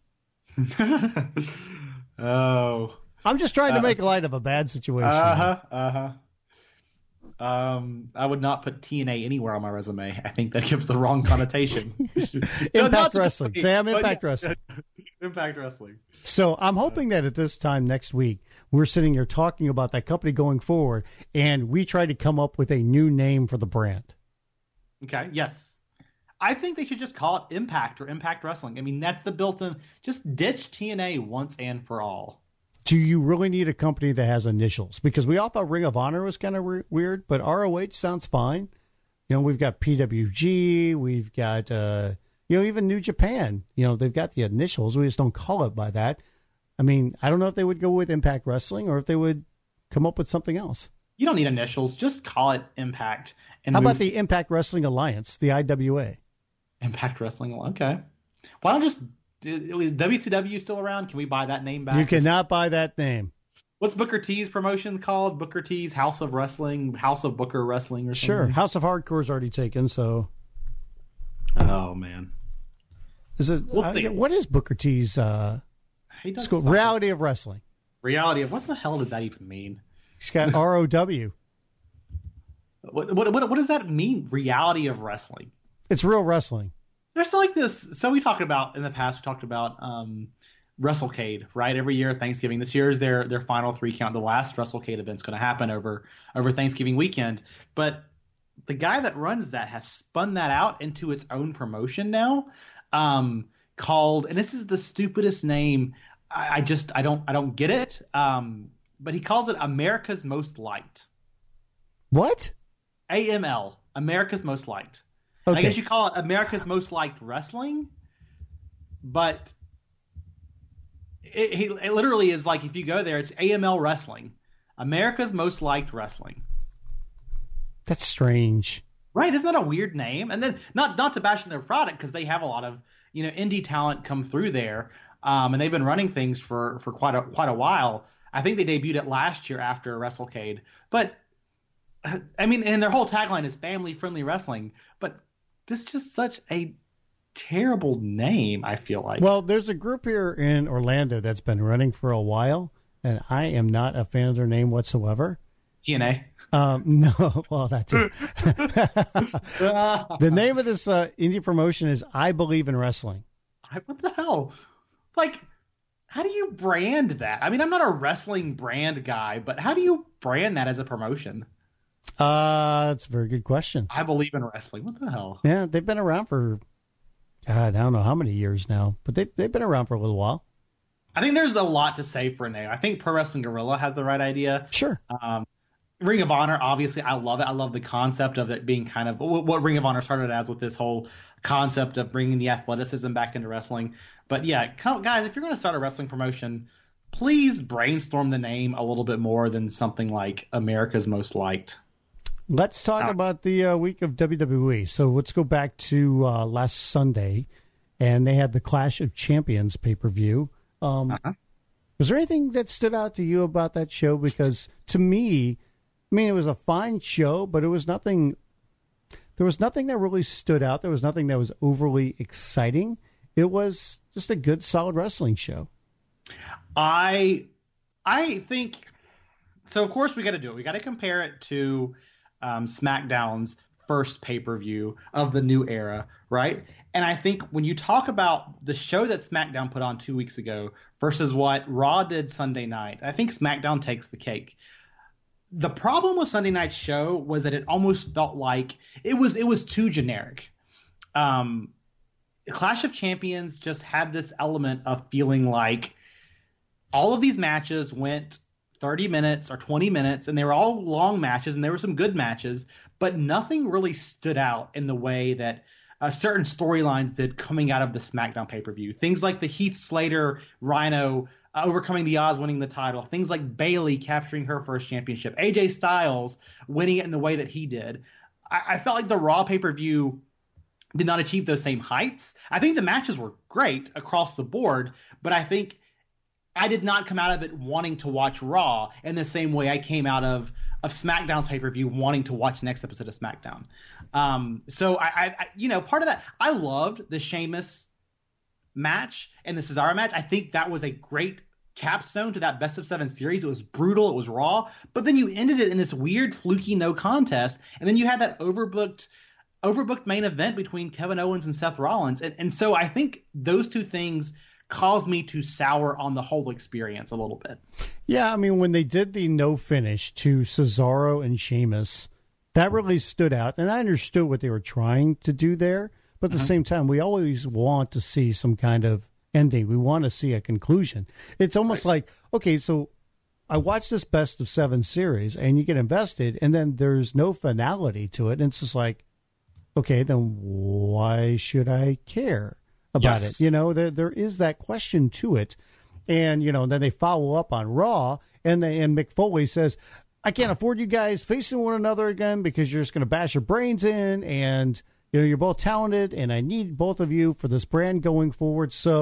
Oh. I'm just trying to uh, make light of a bad situation. Uh-huh, uh-huh. Um, I would not put T N A anywhere on my resume. I think that gives the wrong connotation. Impact no, Wrestling. Say I'm Impact yeah. Wrestling. Impact Wrestling. So I'm hoping that at this time next week, we're sitting here talking about that company going forward, and we try to come up with a new name for the brand. Okay, yes. I think they should just call it Impact or Impact Wrestling. I mean, that's the built-in. Just ditch T N A once and for all. Do you really need a company that has initials? Because we all thought Ring of Honor was kind of re- weird, but R O H sounds fine. You know, we've got P W G, we've got, uh, you know, even New Japan. You know, they've got the initials. We just don't call it by that. I mean, I don't know if they would go with Impact Wrestling or if they would come up with something else. You don't need initials. Just call it Impact. And How move... about the Impact Wrestling Alliance, the I W A? Impact Wrestling. Okay. Why don't just Is W C W still around? Can we buy that name back? You cannot buy that name. What's Booker T's promotion called? Booker T's House of Wrestling, House of Booker Wrestling, or something? Sure. House of Hardcore's already taken, so. Oh man. Is it? We'll uh, see. what is Booker T's? Uh, he does school, reality of wrestling. Reality of what the hell does that even mean? He's got R O W. What, what what what does that mean? Reality of wrestling. It's real wrestling. There's like this. So we talked about in the past. We talked about um, WrestleCade, right? Every year Thanksgiving. This year is their their final three count. The last WrestleCade event's going to happen over over Thanksgiving weekend. But the guy that runs that has spun that out into its own promotion now, um, called. And this is the stupidest name. I, I just I don't I don't get it. Um, but he calls it America's Most Liked. What? A M L, America's Most Liked. Okay. I guess you call it America's Most Liked Wrestling, but it, it literally is like if you go there, it's A M L Wrestling, America's Most Liked Wrestling. That's strange, right? Isn't that a weird name? And then not not to bash on their product because they have a lot of you know indie talent come through there, um, and they've been running things for for quite a quite a while. I think they debuted it last year after WrestleCade, but I mean, and their whole tagline is family friendly wrestling, but this is just such a terrible name, I feel like. Well, there's a group here in Orlando that's been running for a while, and I am not a fan of their name whatsoever. T N A? Um, no, well, that's it. The name of this uh, indie promotion is I Believe in Wrestling. I, what the hell? Like, how do you brand that? I mean, I'm not a wrestling brand guy, but how do you brand that as a promotion? Uh, that's a very good question. I Believe in Wrestling. What the hell? Yeah, they've been around for, God, I don't know how many years now, but they, they've been around for a little while. I think there's a lot to say for a name. I think Pro Wrestling Guerrilla has the right idea. Sure. Um, Ring of Honor, obviously, I love it. I love the concept of it being kind of what Ring of Honor started as with this whole concept of bringing the athleticism back into wrestling. But yeah, come, guys, if you're going to start a wrestling promotion, please brainstorm the name a little bit more than something like America's Most Liked. Let's talk uh, about the uh, week of W W E. So let's go back to uh, last Sunday, and they had the Clash of Champions pay-per-view. Um, uh-huh. Was there anything that stood out to you about that show? Because to me, I mean, it was a fine show, but it was nothing. There was nothing that really stood out. There was nothing that was overly exciting. It was just a good, solid wrestling show. I, I think so. Of course, we got to do it. We got to compare it to um, SmackDown's first pay-per-view of the new era, right? And I think when you talk about the show that SmackDown put on two weeks ago versus what Raw did Sunday night, I think SmackDown takes the cake. The problem with Sunday night's show was that it almost felt like it was it was too generic. Um, Clash of Champions just had this element of feeling like all of these matches went thirty minutes or twenty minutes, and they were all long matches, and there were some good matches, but nothing really stood out in the way that uh, certain storylines did coming out of the SmackDown pay-per-view. Things like the Heath Slater Rhino uh, overcoming the odds, winning the title. Things like Bayley capturing her first championship. A J Styles winning it in the way that he did. I, I felt like the Raw pay-per-view did not achieve those same heights. I think the matches were great across the board, but I think I did not come out of it wanting to watch Raw in the same way I came out of, of SmackDown's pay-per-view wanting to watch the next episode of SmackDown. Um, so, I, I, I, you know, part of that, I loved the Sheamus match and the Cesaro match. I think that was a great capstone to that best of seven series. It was brutal. It was raw. But then you ended it in this weird, fluky no contest. And then you had that overbooked overbooked main event between Kevin Owens and Seth Rollins. And, and so I think those two things caused me to sour on the whole experience a little bit. Yeah, I mean, when they did the no finish to Cesaro and Sheamus, that really stood out. And I understood what they were trying to do there. But at the uh-huh. same time, we always want to see some kind of ending. We want to see a conclusion. It's almost right. like, okay, so I watched this best of seven series and you get invested and then there's no finality to it. And it's just like, okay, then why should I care about yes. it? You know, there there is that question to it. And, you know, then they follow up on Raw and they, and Mick Foley says, I can't afford you guys facing one another again because you're just going to bash your brains in and, you know, you're both talented and I need both of you for this brand going forward. So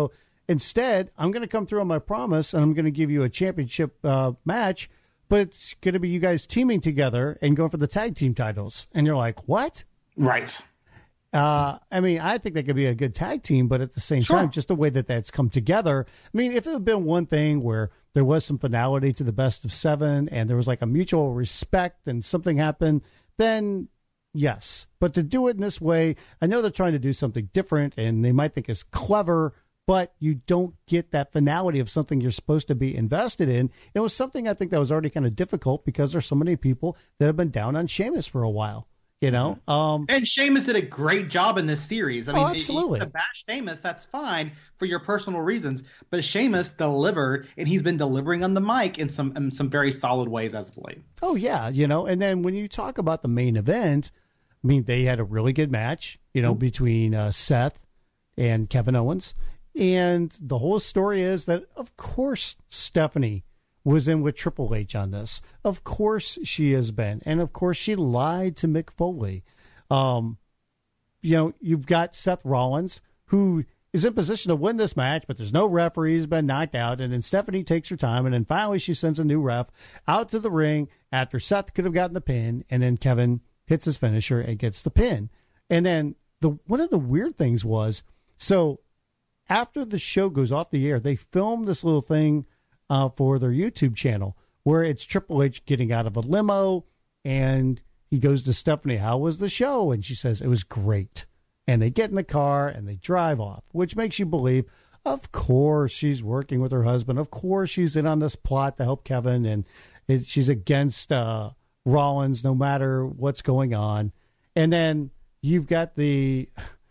Instead, I'm going to come through on my promise, and I'm going to give you a championship uh, match, but it's going to be you guys teaming together and going for the tag team titles. And you're like, what? Right. Uh, I mean, I think that could be a good tag team, but at the same Sure. time, just the way that that's come together. I mean, if it had been one thing where there was some finality to the best of seven and there was like a mutual respect and something happened, then yes. But to do it in this way, I know they're trying to do something different and they might think it's clever, but you don't get that finality of something you're supposed to be invested in. It was something I think that was already kind of difficult because there's so many people that have been down on Sheamus for a while. You know, um, and Sheamus did a great job in this series. I mean, oh, absolutely. To bash Sheamus, that's fine for your personal reasons, but Sheamus delivered, and he's been delivering on the mic in some in some very solid ways as of late. Oh yeah, you know, and then when you talk about the main event, I mean, they had a really good match, you know, mm-hmm. between uh, Seth and Kevin Owens, and the whole story is that, of course, Stephanie was in with Triple H on this. Of course she has been. And of course she lied to Mick Foley. Um, you know, you've got Seth Rollins, who is in position to win this match, but there's no referee. He's been knocked out. And then Stephanie takes her time. And then finally she sends a new ref out to the ring after Seth could have gotten the pin. And then Kevin hits his finisher and gets the pin. And then the one of the weird things was, so after the show goes off the air, they film this little thing Uh, for their YouTube channel, where it's Triple H getting out of a limo, and he goes to Stephanie, how was the show? And she says, it was great. And they get in the car, and they drive off, which makes you believe, of course, she's working with her husband. Of course, she's in on this plot to help Kevin, and it, she's against uh, Rollins no matter what's going on. And then you've got the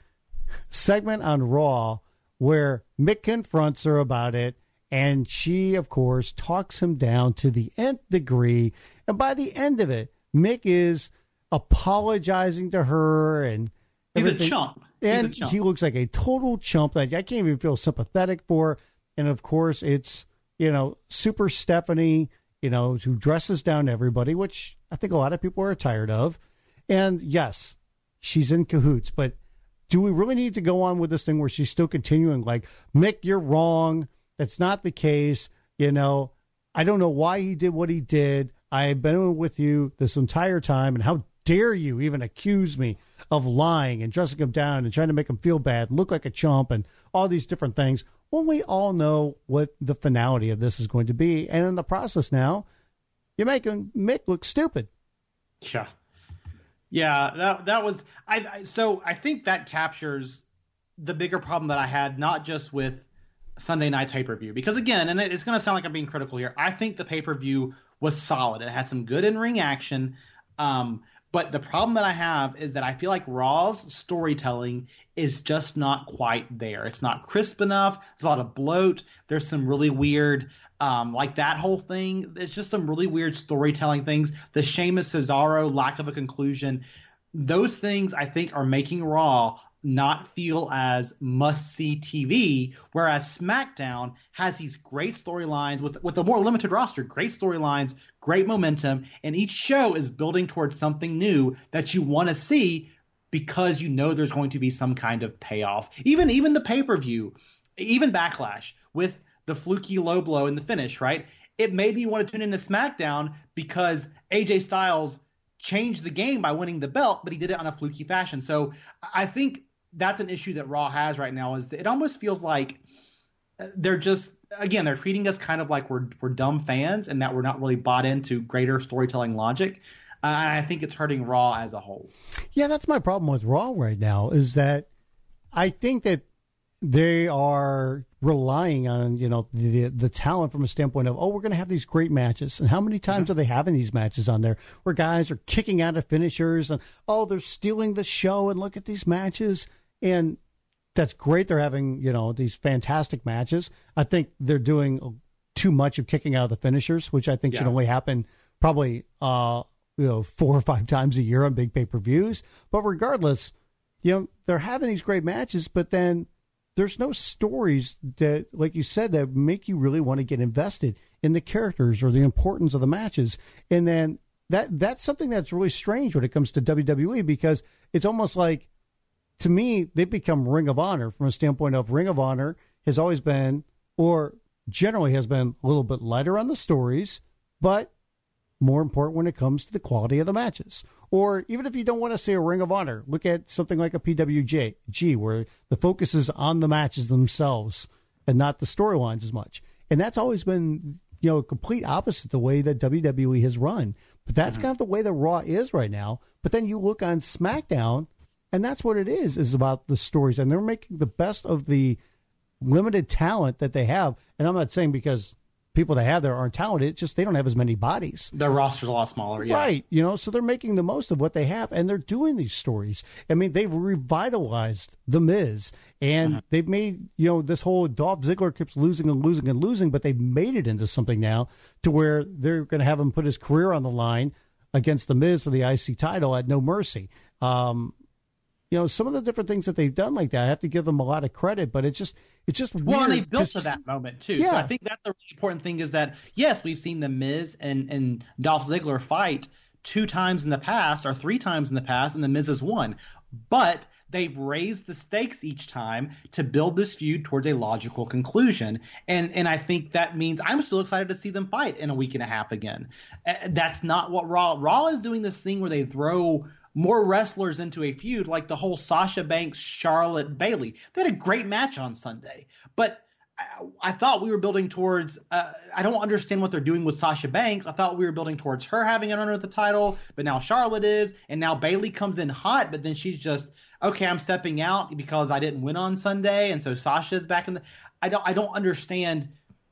segment on Raw where Mick confronts her about it, and she, of course, talks him down to the nth degree. And by the end of it, Mick is apologizing to her. And he's a chump. He's and a chump. He looks like a total chump that I can't even feel sympathetic for. And, of course, it's, you know, Super Stephanie, you know, who dresses down everybody, which I think a lot of people are tired of. And, yes, she's in cahoots. But do we really need to go on with this thing where she's still continuing like, Mick, you're wrong. That's not the case. You know, I don't know why he did what he did. I've been with you this entire time, and how dare you even accuse me of lying and dressing him down and trying to make him feel bad, look like a chump, and all these different things. Well, we all know what the finality of this is going to be, and in the process now, you're making Mick look stupid. Yeah, yeah. That that was I, I. So I think that captures the bigger problem that I had, not just with Sunday night's pay-per-view, because again, and it's going to sound like I'm being critical here, I think the pay-per-view was solid. It had some good in-ring action, um, but the problem that I have is that I feel like Raw's storytelling is just not quite there. It's not crisp enough. There's a lot of bloat. There's some really weird, um, like that whole thing. It's just some really weird storytelling things. The Sheamus Cesaro lack of a conclusion. Those things I think are making Raw not feel as must-see T V, whereas SmackDown has these great storylines with with a more limited roster, great storylines, great momentum, and each show is building towards something new that you want to see because you know there's going to be some kind of payoff. Even even the pay-per-view, even Backlash with the fluky low blow in the finish, right? It made me want to tune into SmackDown because A J Styles changed the game by winning the belt, but he did it on a fluky fashion. So I think that's an issue that Raw has right now, is that it almost feels like they're just, again, they're treating us kind of like we're we're dumb fans and that we're not really bought into greater storytelling logic. Uh, and I think it's hurting Raw as a whole. Yeah, that's my problem with Raw right now, is that I think that they are relying on, you know, the the talent from a standpoint of, oh, we're going to have these great matches. And how many times mm-hmm. are they having these matches on there where guys are kicking out of finishers and, oh, they're stealing the show and look at these matches. And that's great. They're having, you know, these fantastic matches. I think they're doing too much of kicking out of the finishers, which I think yeah. should only happen probably, uh, you know, four or five times a year on big pay-per-views. But regardless, you know, they're having these great matches, but then there's no stories that, like you said, that make you really want to get invested in the characters or the importance of the matches. And then that that's something that's really strange when it comes to W W E, because it's almost like, to me, they've become Ring of Honor from a standpoint of Ring of Honor has always been, or generally has been, a little bit lighter on the stories, but more important when it comes to the quality of the matches. Or even if you don't want to say a Ring of Honor, look at something like a P W G, where the focus is on the matches themselves and not the storylines as much. And that's always been, you know, complete opposite the way that W W E has run. But that's mm-hmm. kind of the way that Raw is right now. But then you look on SmackDown, and that's what it is, is about the stories. And they're making the best of the limited talent that they have. And I'm not saying because people they have there aren't talented, it's just they don't have as many bodies. Their roster's a lot smaller, yeah. Right, you know, so they're making the most of what they have, and they're doing these stories. I mean, they've revitalized The Miz, and uh-huh. they've made, you know, this whole Dolph Ziggler keeps losing and losing and losing, but they've made it into something now to where they're going to have him put his career on the line against The Miz for the I C title at No Mercy. Um, you know, some of the different things that they've done like that, I have to give them a lot of credit, but it's just it's just weird. Well, and they built to that moment too. Yeah. So I think that's the really important thing is that yes, we've seen The Miz and and Dolph Ziggler fight two times in the past or three times in the past, and The Miz has won. But they've raised the stakes each time to build this feud towards a logical conclusion. And and I think that means I'm still excited to see them fight in a week and a half again. Uh, that's not what Raw Raw is doing, this thing where they throw more wrestlers into a feud, like the whole Sasha Banks, Charlotte, Bayley. They had a great match on Sunday, but I, I thought we were building towards uh, I don't understand what they're doing with Sasha Banks. I thought we were building towards her having a run with the title, but now Charlotte is, and now Bayley comes in hot, but then she's just, okay, I'm stepping out because I didn't win on Sunday, and so Sasha's back in the I don't I don't understand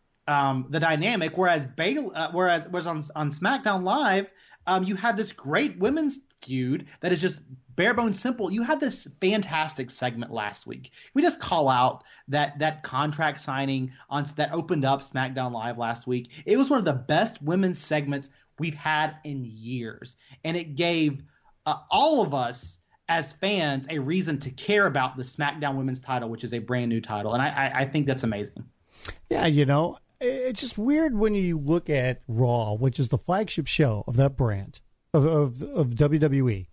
um, the dynamic, whereas Bayley uh, whereas whereas on on SmackDown Live, um, you had this great women's feud that is just bare bones simple. You had this fantastic segment last week. We just call out that that contract signing on that opened up SmackDown Live last week. It was one of the best women's segments we've had in years, and it gave uh, all of us as fans a reason to care about the SmackDown Women's title, which is a brand new title, and I, I, I think that's amazing. Yeah, you know, it's just weird when you look at Raw, which is the flagship show of that brand. Of, of of W W E,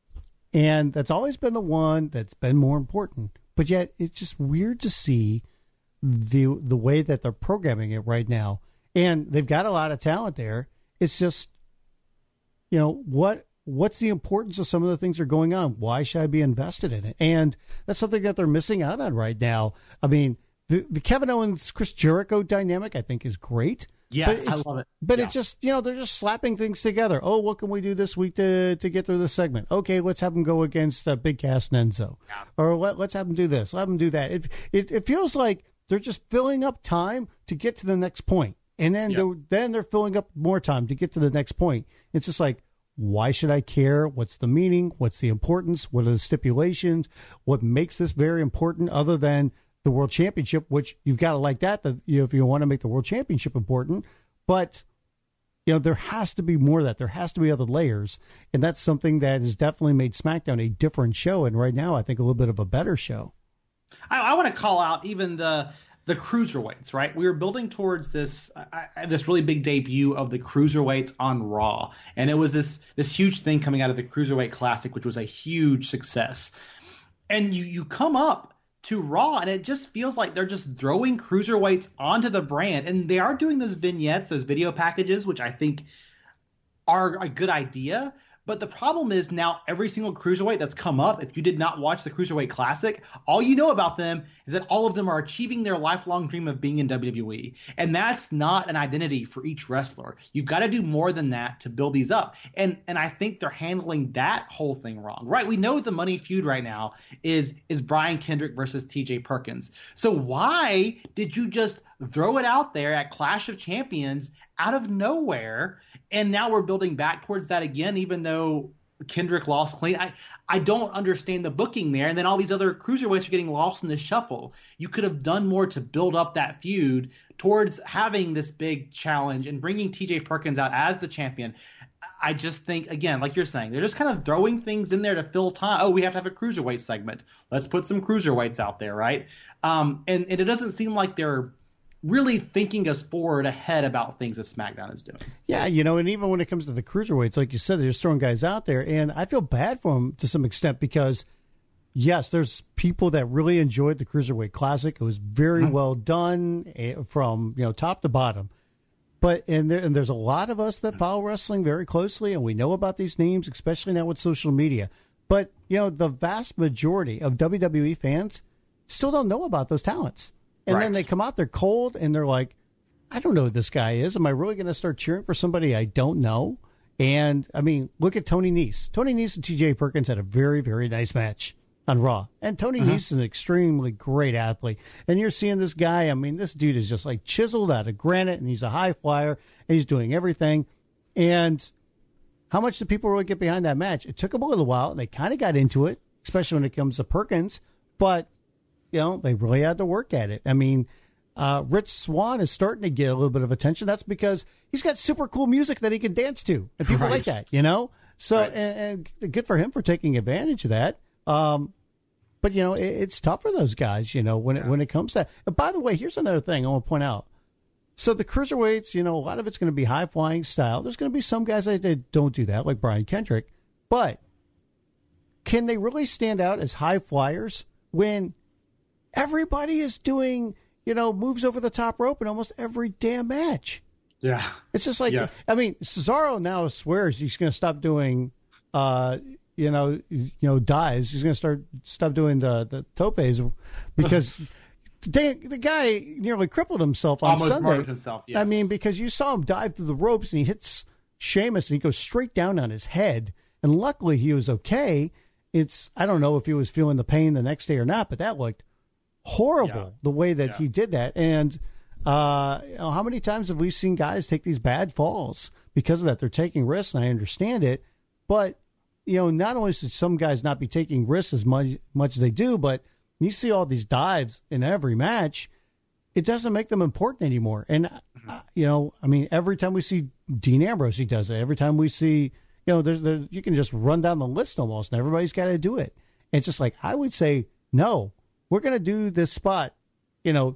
and that's always been the one that's been more important. But yet, it's just weird to see the the way that they're programming it right now. And they've got a lot of talent there. It's just, you know, what what's the importance of some of the things that are going on? Why should I be invested in it? And that's something that they're missing out on right now. I mean, the the Kevin Owens Chris Jericho dynamic, I think, is great. Yes, I love it. But yeah. it just, you know, they're just slapping things together. Oh, what can we do this week to to get through this segment? Okay, let's have them go against uh, Big Cass and Enzo. Yeah. Or let, let's have them do this. Let them do that. It, it it feels like they're just filling up time to get to the next point. And then, yep. they're, then they're filling up more time to get to the next point. It's just like, why should I care? What's the meaning? What's the importance? What are the stipulations? What makes this very important other than the World Championship, which you've got to like that, that you know, if you want to make the World Championship important. But, you know, there has to be more of that. There has to be other layers. And that's something that has definitely made SmackDown a different show. And right now, I think a little bit of a better show. I, I want to call out even the the cruiserweights, right? We were building towards this uh, this really big debut of the cruiserweights on Raw. And it was this this huge thing coming out of the Cruiserweight Classic, which was a huge success. And you you come up to Raw, and it just feels like they're just throwing cruiserweights onto the brand. And they are doing those vignettes, those video packages, which I think are a good idea. But the problem is now every single cruiserweight that's come up, if you did not watch the Cruiserweight Classic, all you know about them is that all of them are achieving their lifelong dream of being in W W E. And that's not an identity for each wrestler. You've got to do more than that to build these up. And and I think they're handling that whole thing wrong, right? We know the money feud right now is, is Brian Kendrick versus T J Perkins. So why did you just throw it out there at Clash of Champions out of nowhere? And now we're building back towards that again, even though Kendrick lost clean. I, I don't understand the booking there. And then all these other cruiserweights are getting lost in the shuffle. You could have done more to build up that feud towards having this big challenge and bringing T J Perkins out as the champion. I just think, again, like you're saying, they're just kind of throwing things in there to fill time. Oh, we have to have a cruiserweight segment. Let's put some cruiserweights out there, right? Um, and, and it doesn't seem like they're really thinking us forward ahead about things that SmackDown is doing. Yeah, you know, and even when it comes to the cruiserweights, like you said, they're just throwing guys out there, and I feel bad for them to some extent because yes, there's people that really enjoyed the Cruiserweight Classic. It was very mm-hmm. well done from, you know, top to bottom. But and, there, and there's a lot of us that follow wrestling very closely, and we know about these names, especially now with social media. But, you know, the vast majority of W W E fans still don't know about those talents. And right. then they come out, they're cold, and they're like, I don't know who this guy is. Am I really going to start cheering for somebody I don't know? And, I mean, look at Tony Nese. Tony Nese and T J Perkins had a very, very nice match on Raw. And Tony mm-hmm. Nese is an extremely great athlete. And you're seeing this guy, I mean, this dude is just like chiseled out of granite, and he's a high flyer, and he's doing everything. And how much do people really get behind that match? It took them a little while, and they kind of got into it, especially when it comes to Perkins. But, you know, they really had to work at it. I mean, uh, Rich Swann is starting to get a little bit of attention. That's because he's got super cool music that he can dance to, and people right. like that, you know? So, right. and, and good for him for taking advantage of that. Um, but, you know, it, it's tough for those guys, you know, when yeah. it, when it comes to that. And by the way, here's another thing I want to point out. So the cruiserweights, you know, a lot of it's going to be high-flying style. There's going to be some guys that don't do that, like Brian Kendrick. But can they really stand out as high flyers when everybody is doing, you know, moves over the top rope in almost every damn match? Yeah. It's just like, yes. I mean, Cesaro now swears he's going to stop doing, uh, you know, you know, dives. He's going to start stop doing the, the topes because... They, the guy nearly crippled himself on Almost Sunday. murdered himself, yes. I mean, because you saw him dive through the ropes and he hits Sheamus and he goes straight down on his head. And luckily he was okay. It's I don't know if he was feeling the pain the next day or not, but that looked horrible yeah. the way that yeah. he did that. And uh, you know, how many times have we seen guys take these bad falls because of that? They're taking risks, and I understand it. But, you know, not only should some guys not be taking risks as much, much as they do, but you see all these dives in every match, it doesn't make them important anymore. And, uh, you know, I mean, every time we see Dean Ambrose, he does it. Every time we see, you know, there's, there's you can just run down the list almost, and everybody's got to do it. And it's just like, I would say, no, we're going to do this spot, you know,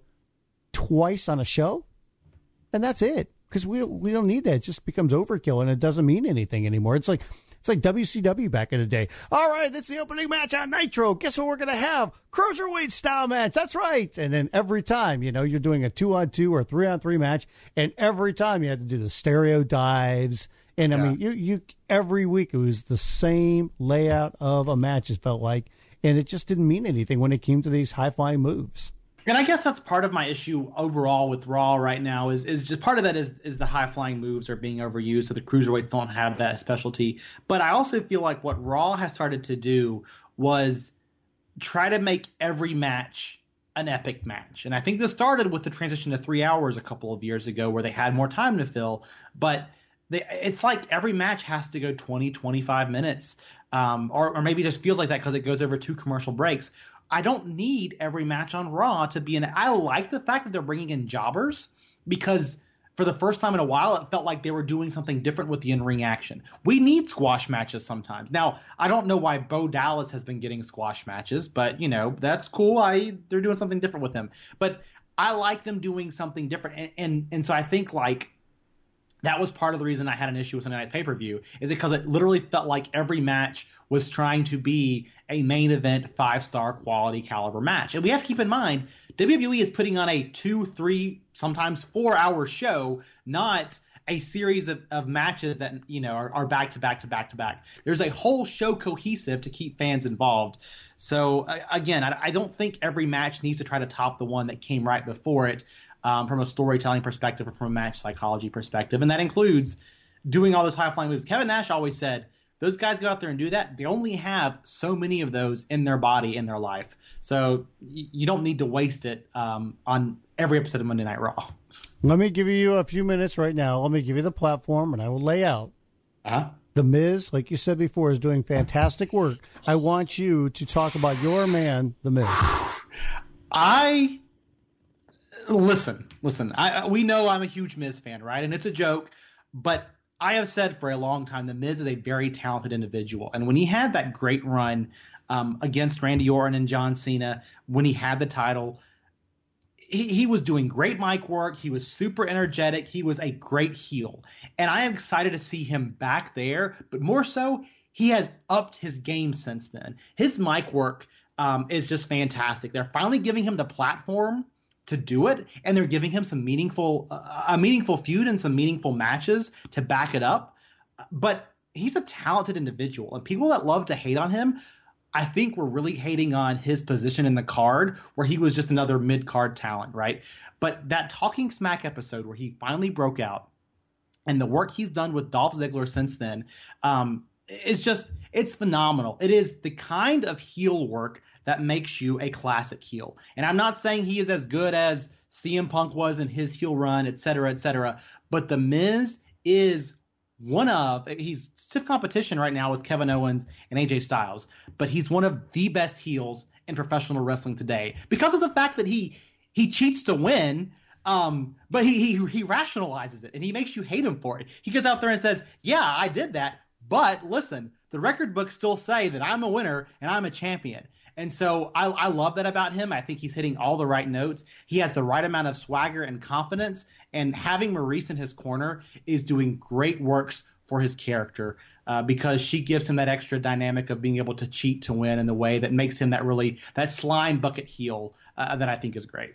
twice on a show, and that's it. Because we, we don't need that. It just becomes overkill, and it doesn't mean anything anymore. It's like... It's like W C W back in the day. All right, it's the opening match on Nitro. Guess what we're going to have? Cruiserweight style match. That's right. And then every time, you know, you're doing a two-on-two or three-on-three match, and every time you had to do the stereo dives. And, I yeah. mean, you, you every week it was the same layout of a match, it felt like, and it just didn't mean anything when it came to these high-flying moves. And I guess that's part of my issue overall with Raw right now is is just part of that is is the high flying moves are being overused, so the cruiserweights don't have that specialty. But I also feel like what Raw has started to do was try to make every match an epic match. And I think this started with the transition to three hours a couple of years ago where they had more time to fill. But they, it's like every match has to go twenty, twenty-five minutes, um, or, or maybe it just feels like that because it goes over two commercial breaks. I don't need every match on Raw to be an – I like the fact that they're bringing in jobbers because for the first time in a while it felt like they were doing something different with the in-ring action. We need squash matches sometimes. Now, I don't know why Bo Dallas has been getting squash matches, but, you know, that's cool. I They're doing something different with him. But I like them doing something different. And, and, and so I think, like, that was part of the reason I had an issue with Sunday Night's pay-per-view is because it literally felt like every match was trying to be a main event five-star quality caliber match. And we have to keep in mind, W W E is putting on a two, three, sometimes four-hour show, not a series of, of matches that, you know, are, are back to back to back to back. There's a whole show cohesive to keep fans involved. So, again, I, I don't think every match needs to try to top the one that came right before it. Um, from a storytelling perspective or from a match psychology perspective. And that includes doing all those high-flying moves. Kevin Nash always said, those guys go out there and do that. They only have so many of those in their body, in their life. So y- you don't need to waste it um, on every episode of Monday Night Raw. Let me give you a few minutes right now. Let me give you the platform, and I will lay out. Uh-huh. The Miz, like you said before, is doing fantastic work. I want you to talk about your man, The Miz. I... Listen, listen, I, we know I'm a huge Miz fan, right? And it's a joke, but I have said for a long time the Miz is a very talented individual. And when he had that great run um, against Randy Orton and John Cena, when he had the title, he, he was doing great mic work. He was super energetic. He was a great heel. And I am excited to see him back there. But more so, he has upped his game since then. His mic work um, is just fantastic. They're finally giving him the platform to do it, and they're giving him some meaningful, uh, a meaningful feud and some meaningful matches to back it up. But he's a talented individual, and people that love to hate on him, I think we're really hating on his position in the card where he was just another mid-card talent, right? But that Talking Smack episode where he finally broke out and the work he's done with Dolph Ziggler since then um, is just – it's phenomenal. It is the kind of heel work that makes you a classic heel. And I'm not saying he is as good as C M Punk was in his heel run, et cetera, et cetera, but The Miz is – one of he's stiff competition right now with Kevin Owens and A J Styles, but he's one of the best heels in professional wrestling today because of the fact that he he cheats to win, um, but he, he he rationalizes it and he makes you hate him for it. He goes out there and says, "Yeah, I did that, but listen, the record books still say that I'm a winner and I'm a champion." And so I, I love that about him. I think he's hitting all the right notes. He has the right amount of swagger and confidence. And having Maurice in his corner is doing great works for his character uh, because she gives him that extra dynamic of being able to cheat to win in the way that makes him that really that slime bucket heel uh, that I think is great.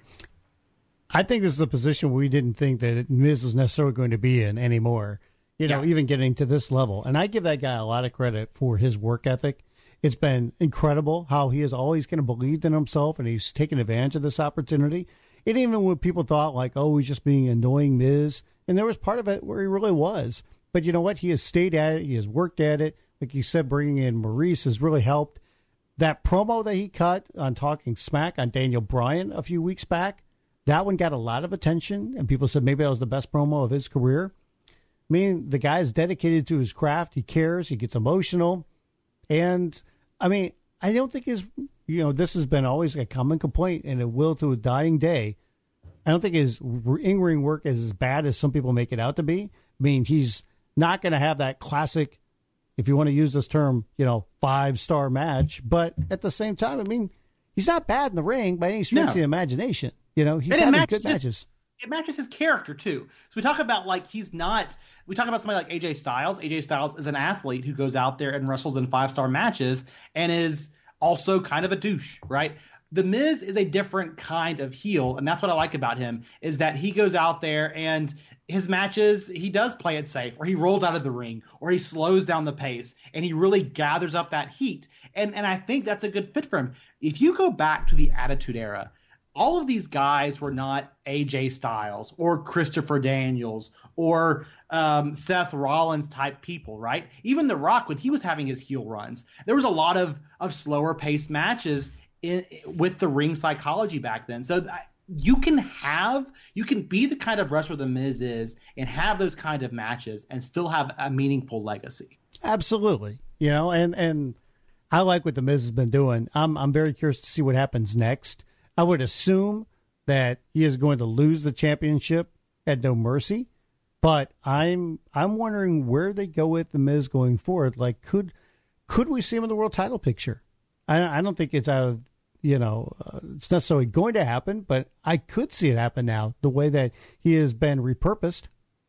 I think this is a position we didn't think that Miz was necessarily going to be in anymore, you know, yeah. even getting to this level. And I give that guy a lot of credit for his work ethic. It's been incredible how he has always kind of believed in himself and he's taken advantage of this opportunity. And even when people thought like, oh, he's just being annoying Miz, and there was part of it where he really was. But you know what? He has stayed at it. He has worked at it. Like you said, bringing in Maurice has really helped. That promo that he cut on Talking Smack on Daniel Bryan a few weeks back, that one got a lot of attention, and people said maybe that was the best promo of his career. I mean, the guy's dedicated to his craft. He cares. He gets emotional. And, I mean, I don't think his, you know, this has been always a common complaint, and it will to a dying day. I don't think his in-ring work is as bad as some people make it out to be. I mean, he's not going to have that classic, if you want to use this term, you know, five-star match. But at the same time, I mean, he's not bad in the ring by any stretch no. of the imagination. You know, he's and having good his, matches. It matches his character, too. So we talk about, like, he's not – we talk about somebody like A J Styles. A J Styles is an athlete who goes out there and wrestles in five-star matches and is also kind of a douche, right? The Miz is a different kind of heel, and that's what I like about him, is that he goes out there and his matches, he does play it safe, or he rolls out of the ring, or he slows down the pace, and he really gathers up that heat. And and I think that's a good fit for him. If you go back to the Attitude Era, all of these guys were not A J Styles or Christopher Daniels or um, Seth Rollins type people, right? Even The Rock, when he was having his heel runs, there was a lot of, of slower paced matches in, with the ring psychology back then. So you can have, you can be the kind of wrestler The Miz is and have those kind of matches and still have a meaningful legacy. Absolutely. You know, and, and I like what The Miz has been doing. I'm, I'm very curious to see what happens next. I would assume that he is going to lose the championship at No Mercy, but I'm I'm wondering where they go with The Miz going forward. Like, could could we see him in the world title picture? I, I don't think it's out of, you know, uh, it's necessarily going to happen, but I could see it happen now, the way that he has been repurposed.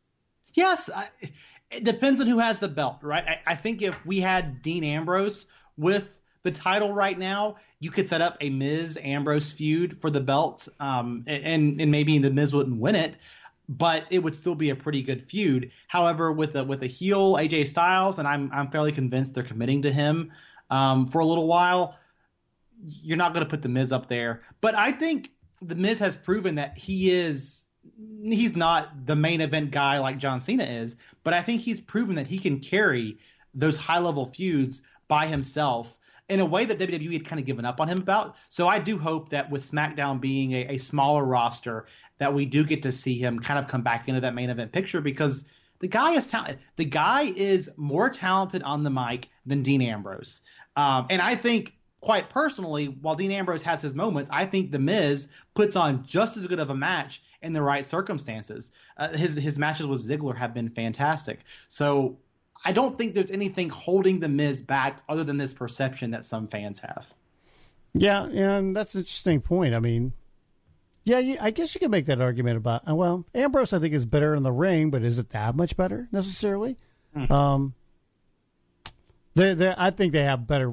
Yes, I, it depends on who has the belt, right? I, I think if we had Dean Ambrose with the title right now, you could set up a Miz Ambrose feud for the belt, um, and and maybe the Miz wouldn't win it, but it would still be a pretty good feud. However, with a with a heel A J Styles, and I'm I'm fairly convinced they're committing to him um, for a little while, you're not going to put the Miz up there. But I think the Miz has proven that he is. He's not the main event guy like John Cena is, but I think he's proven that he can carry those high level feuds by himself in a way that W W E had kind of given up on him about. So I do hope that with SmackDown being a, a smaller roster, that we do get to see him kind of come back into that main event picture, because the guy is talented. The guy is more talented on the mic than Dean Ambrose. Um, and I think, quite personally, while Dean Ambrose has his moments, I think The Miz puts on just as good of a match in the right circumstances. Uh, his his matches with Ziggler have been fantastic. So I don't think there's anything holding The Miz back other than this perception that some fans have. Yeah, and that's an interesting point. I mean, yeah, I guess you can make that argument about, well, Ambrose I think is better in the ring, but is it that much better necessarily? Mm-hmm. Um, they they I think they have better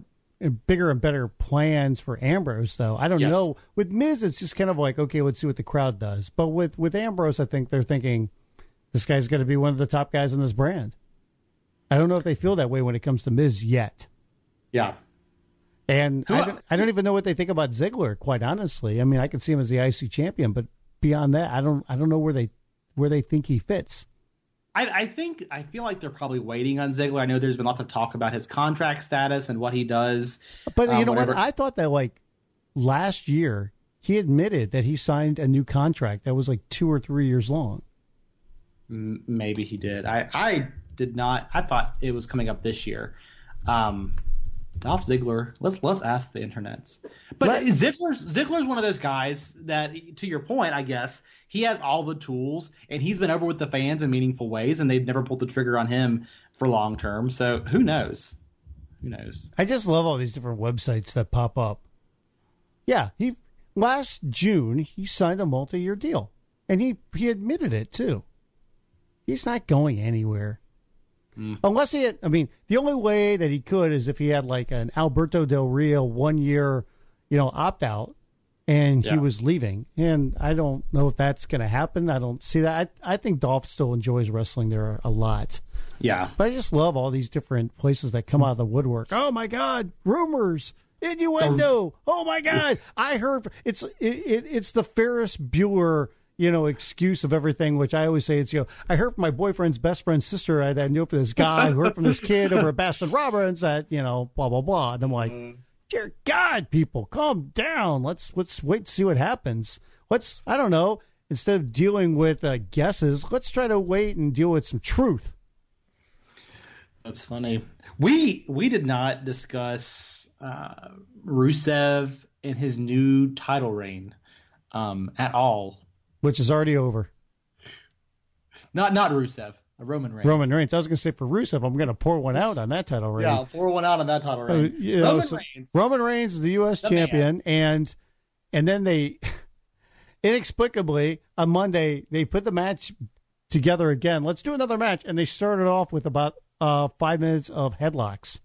bigger and better plans for Ambrose, though. I don't Yes. know. With Miz, it's just kind of like, okay, let's see what the crowd does. But with, with Ambrose, I think they're thinking this guy's going to be one of the top guys in this brand. I don't know if they feel that way when it comes to Miz yet. Yeah. And Who- I don't, I don't even know what they think about Ziggler, quite honestly. I mean, I could see him as the I C champion, but beyond that, I don't I don't know where they where they think he fits. I, I think I feel like they're probably waiting on Ziggler. I know there's been lots of talk about his contract status and what he does. But you um, know whatever. what? I thought that like last year he admitted that he signed a new contract that was like two or three years long. M- Maybe he did. I, I did not. I thought it was coming up this year. Um, Dolph Ziggler. Let's let's ask the internets. But Let- Ziggler's Ziggler's one of those guys that, to your point, I guess he has all the tools and he's been over with the fans in meaningful ways, and they've never pulled the trigger on him for long term. So who knows? Who knows? I just love all these different websites that pop up. Yeah, he last June he signed a multi-year deal, and he he admitted it too. He's not going anywhere. Mm. Unless he had, I mean, the only way that he could is if he had like an Alberto Del Rio one year, you know, opt out and Yeah. he was leaving. And I don't know if that's going to happen. I don't see that. I, I think Dolph still enjoys wrestling there a lot. Yeah. But I just love all these different places that come out of the woodwork. Oh my God, rumors, innuendo. Oh my God, I heard it's it, it, it's the Ferris Bueller, you know, excuse of everything, which I always say it's, you know, I heard from my boyfriend's best friend's sister that I knew from this guy who heard from this kid over at Baskin Robbins that, you know, blah, blah, blah. And I'm like, dear God, people, calm down. Let's, let's wait to see what happens. Let's, I don't know, instead of dealing with uh, guesses, let's try to wait and deal with some truth. That's funny. We we did not discuss uh, Rusev and his new title reign um, at all. Which is already over. Not not Rusev, Roman Reigns. Roman Reigns. I was going to say for Rusev, I'm going to pour one out on that title reign. Yeah, pour one out on that title Uh, reign. you know, Roman so Reigns. Roman Reigns is the U S The champion, and and then they inexplicably on Monday they put the match together again. Let's do another match, and they started off with about uh, five minutes of headlocks.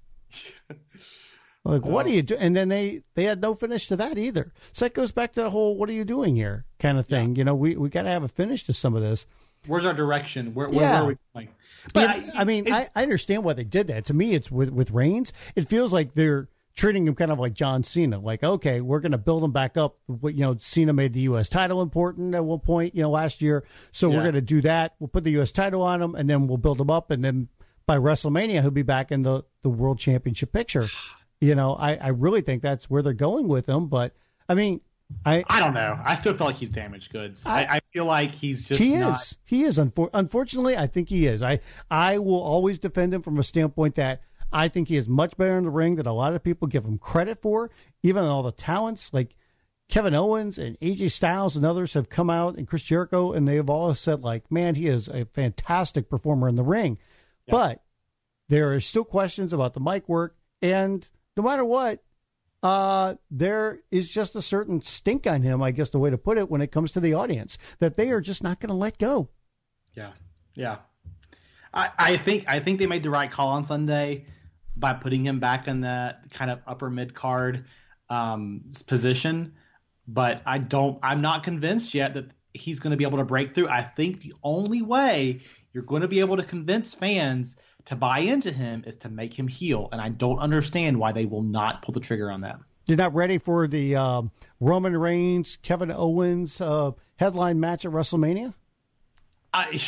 Like, what do you do? And then they, they had no finish to that either. So that goes back to the whole "what are you doing here" kind of thing. You know, we we got to have a finish to some of this. Where's our direction? Where, where, Yeah. where are we going? But But I, I mean, I, I understand why they did that. To me, it's with with Reigns. It feels like they're treating him kind of like John Cena. Like, okay, we're going to build him back up. You know, Cena made the U S title important at one point, you know, last year. So Yeah. we're going to do that. We'll put the U S title on him, and then we'll build him up, and then by WrestleMania, he'll be back in the, the World Championship picture. You know, I, I really think that's where they're going with him. But I mean, I I don't know. I still feel like he's damaged goods. I, I- I feel like he's just he not. is. He is. Unfor- unfortunately, I think he is. I I will always defend him from a standpoint that I think he is much better in the ring than a lot of people give him credit for. Even all the talents like Kevin Owens and A J Styles and others have come out, and Chris Jericho, and they have all said, like, man, he is a fantastic performer in the ring. Yeah. But there are still questions about the mic work, and no matter what, uh, there is just a certain stink on him, I guess the way to put it, when it comes to the audience, that they are just not going to let go. Yeah, yeah. I, I think I think they made the right call on Sunday by putting him back in that kind of upper mid card um, position, but I don't. I'm not convinced yet that he's going to be able to break through. I think the only way you're going to be able to convince fans to buy into him is to make him heel, and I don't understand why they will not pull the trigger on that. You're not ready for the um, Roman Reigns, Kevin Owens uh, headline match at WrestleMania? I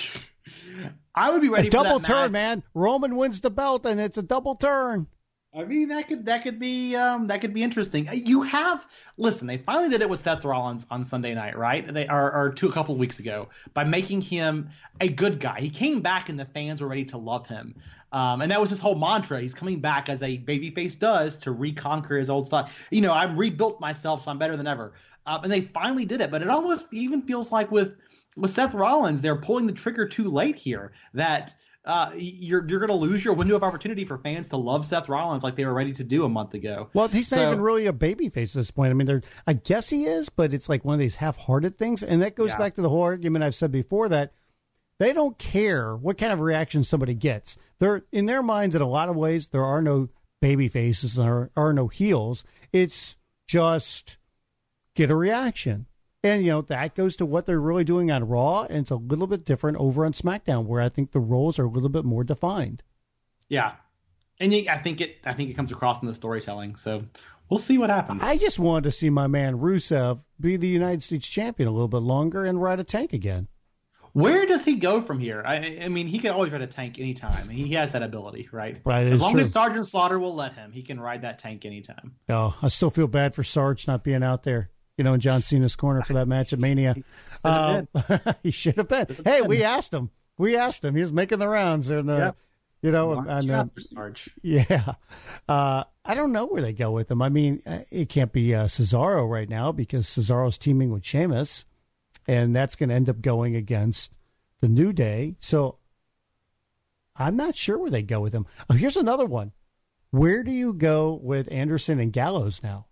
I would be ready A for double that turn, match. man. Roman wins the belt, and it's a double turn. I mean, that could that could be um, that could be interesting. You have listen. They finally did it with Seth Rollins on Sunday night, right? They are or two a couple of weeks ago by making him a good guy. He came back, and the fans were ready to love him. Um, and that was his whole mantra. He's coming back as a babyface does to reconquer his old style. You know, I've rebuilt myself, so I'm better than ever. Uh, and they finally did it. But it almost even feels like with with Seth Rollins, they're pulling the trigger too late here. That uh, you're you're going to lose your window of opportunity for fans to love Seth Rollins like they were ready to do a month ago. Well, he's So- not even really a babyface at this point. I mean, they're, I guess he is, but it's like one of these half-hearted things. And that goes Yeah. back to the whole argument I've said before that they don't care what kind of reaction somebody gets. They're in their minds, in a lot of ways, there are no baby faces and are, are no heels. It's just get a reaction. And, you know, that goes to what they're really doing on Raw, and it's a little bit different over on SmackDown, where I think the roles are a little bit more defined. Yeah. And I think it I think it comes across in the storytelling, so we'll see what happens. I just wanted to see my man Rusev be the United States champion a little bit longer and ride a tank again. Where does he go from here? I, I mean, he can always ride a tank anytime. He has that ability, right? Right. As long true. as Sergeant Slaughter will let him, he can ride that tank anytime. Oh, I still feel bad for Sarge not being out there, you know, in John Cena's corner for that match at Mania. Um, he should have been. Hey, we asked him. We asked him. He was making the rounds. And, uh, yep. You know, and, uh, Sarge. Yeah. Uh, I don't know where they go with him. I mean, it can't be uh, Cesaro right now because Cesaro's teaming with Sheamus, and that's going to end up going against the New Day. So I'm not sure where they go with him. Oh, here's another one. Where do you go with Anderson and Gallows now?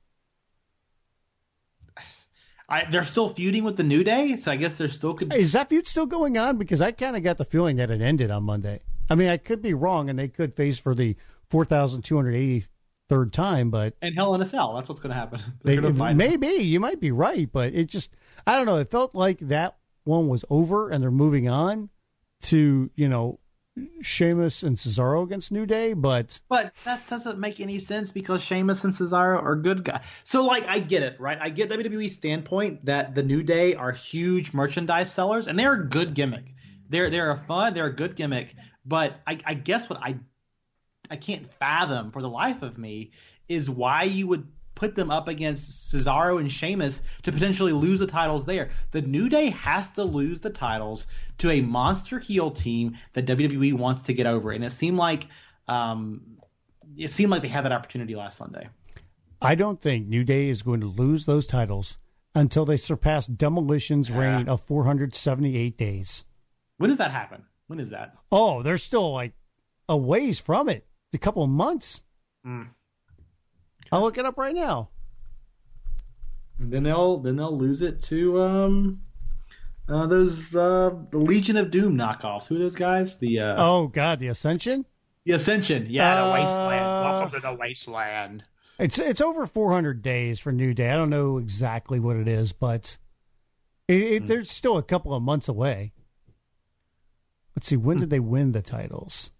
I, they're still feuding with the New Day, so I guess they're still. Could... Is that feud still going on? Because I kind of got the feeling that it ended on Monday. I mean, I could be wrong, and they could face for the four thousand two hundred eighty-third time, but... And Hell in a Cell, that's what's going to happen. They, gonna maybe, you might be right, but it just... I don't know, it felt like that one was over, and they're moving on to, you know, Sheamus and Cesaro against New Day, but... But that doesn't make any sense because Sheamus and Cesaro are good guys. So, like, I get it, right? I get W W E's standpoint that the New Day are huge merchandise sellers, and they're a good gimmick. They're, they're a fun, they're a good gimmick. But I, I guess what I I can't fathom for the life of me is why you would put them up against Cesaro and Sheamus to potentially lose the titles there. The New Day has to lose the titles to a monster heel team that W W E wants to get over, and it seemed like um, it seemed like they had that opportunity last Sunday. I don't think New Day is going to lose those titles until they surpass Demolition's yeah. reign of four hundred seventy-eight days. When does that happen? When is that? Oh, they're still like a ways from it. A couple of months. Mm. Okay. I'll look it up right now. And then they'll then they'll lose it to um uh, those uh, the Legion of Doom knockoffs. Who are those guys? The uh, oh god, the Ascension. The Ascension, yeah, uh, the Wasteland. Welcome to the Wasteland. It's it's over four hundred days for New Day. I don't know exactly what it is, but it, it, mm. they're still a couple of months away. Let's see, when did they win the titles?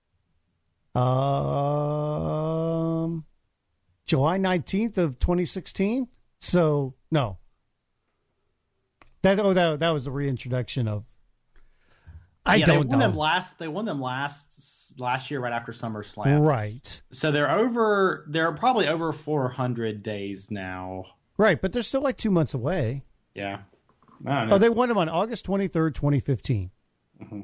Um, July nineteenth of twenty sixteen. So, no. That oh that that was the reintroduction of I yeah, don't they won know. them last they won them last last year right after SummerSlam. Right. So they're over they're probably over four hundred days now. Right, but they're still like two months away. Yeah. I don't know. Oh, they won them on August twenty-third, twenty fifteen. Mm-hmm.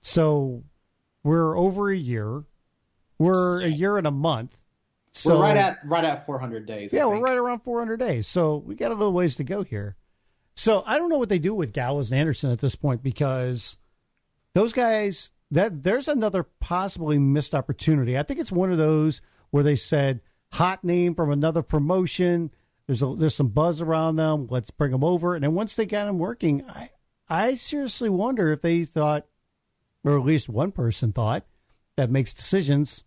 So we're over a year. We're a year and a month. So we're right at right at four hundred days. Yeah, we're right around four hundred days. So we got a little ways to go here. So I don't know what they do with Gallows and Anderson at this point because those guys, that there's another possibly missed opportunity. I think it's one of those where they said hot name from another promotion. There's a, there's some buzz around them. Let's bring them over. And then once they got them working, I I seriously wonder if they thought, or at least one person thought, that makes decisions,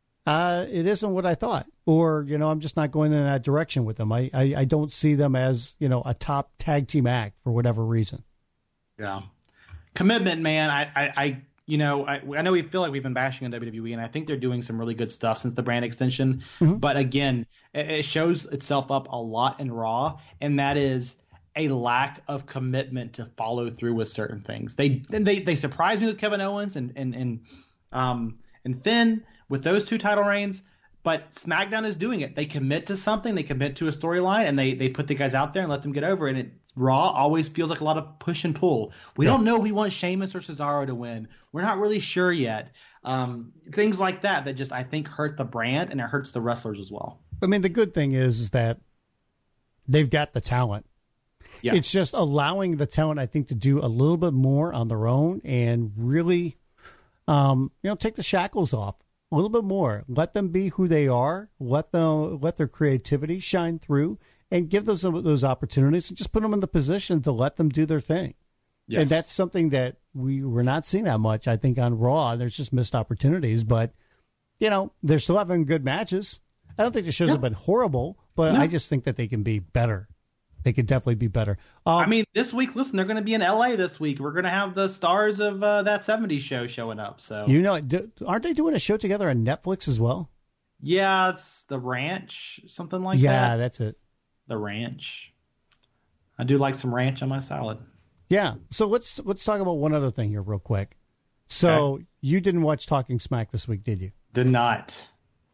uh, it isn't what I thought. Or, you know, I'm just not going in that direction with them. I, I, I don't see them as, you know, a top tag team act for whatever reason. Yeah. Commitment, man. I, I, I you know, I, I know we feel like we've been bashing on W W E, and I think they're doing some really good stuff since the brand extension. Mm-hmm. But again, it, it shows itself up a lot in Raw, and that is a lack of commitment to follow through with certain things. They they they surprised me with Kevin Owens and and and um and Finn with those two title reigns, but SmackDown is doing it. They commit to something, they commit to a storyline, and they they put the guys out there and let them get over. And it Raw always feels like a lot of push and pull. We yeah. don't know if we want Sheamus or Cesaro to win. We're not really sure yet. Um, things like that that just I think hurt the brand and it hurts the wrestlers as well. I mean, the good thing is is that they've got the talent. Yeah. It's just allowing the talent, I think, to do a little bit more on their own and really, um, you know, take the shackles off a little bit more. Let them be who they are. Let them let their creativity shine through, and give those those opportunities, and just put them in the position to let them do their thing. Yes. And that's something that we we're not seeing that much, I think, on Raw. There's just missed opportunities, but you know, they're still having good matches. I don't think the shows No. have been horrible, but No. I just think that they can be better. They could definitely be better. Um, I mean, this week, listen, they're going to be in L A this week. We're going to have the stars of uh, that seventies show showing up. So you know, do, aren't they doing a show together on Netflix as well? yeah, it's The Ranch, something like yeah, that. that's it. The Ranch. I do like some ranch on my salad. Yeah. So let's let's talk about one other thing here real quick. So Okay. you didn't watch Talking Smack this week, did you? Did not.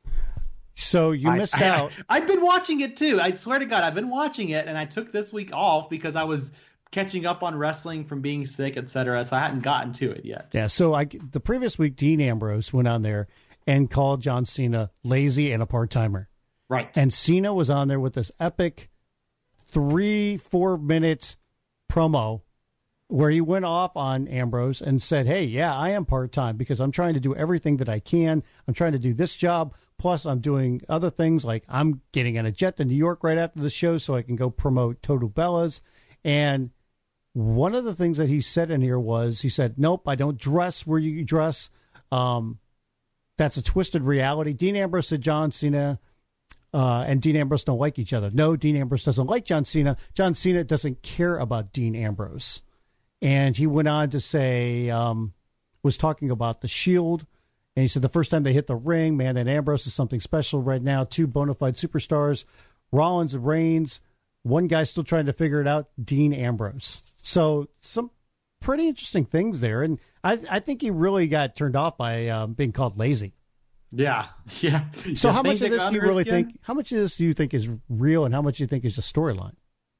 So you I- missed I, out. I've been watching it too. I swear to God, I've been watching it, and I took this week off because I was catching up on wrestling from being sick, et cetera. So I hadn't gotten to it yet. Yeah. So I the previous week, Dean Ambrose went on there and called John Cena lazy and a part timer. Right. And Cena was on there with this epic three, four minute promo where he went off on Ambrose and said, hey, yeah, I am part time because I'm trying to do everything that I can. I'm trying to do this job. Plus, I'm doing other things like I'm getting on a jet to New York right after the show so I can go promote Total Bellas. And one of the things that he said in here was he said, nope, I don't dress where you dress. Um, that's a twisted reality. Dean Ambrose said John Cena uh, and Dean Ambrose don't like each other. No, Dean Ambrose doesn't like John Cena. John Cena doesn't care about Dean Ambrose. And he went on to say, um, was talking about the Shield. And he said the first time they hit the ring, man, that Ambrose is something special right now. Two bona fide superstars, Rollins and Reigns. One guy still trying to figure it out, Dean Ambrose. So some pretty interesting things there. And I, I think he really got turned off by um, being called lazy. Yeah. Yeah. So You how much think of they this got do you under his really skin? think, how much of this do you think is real and how much do you think is just storyline?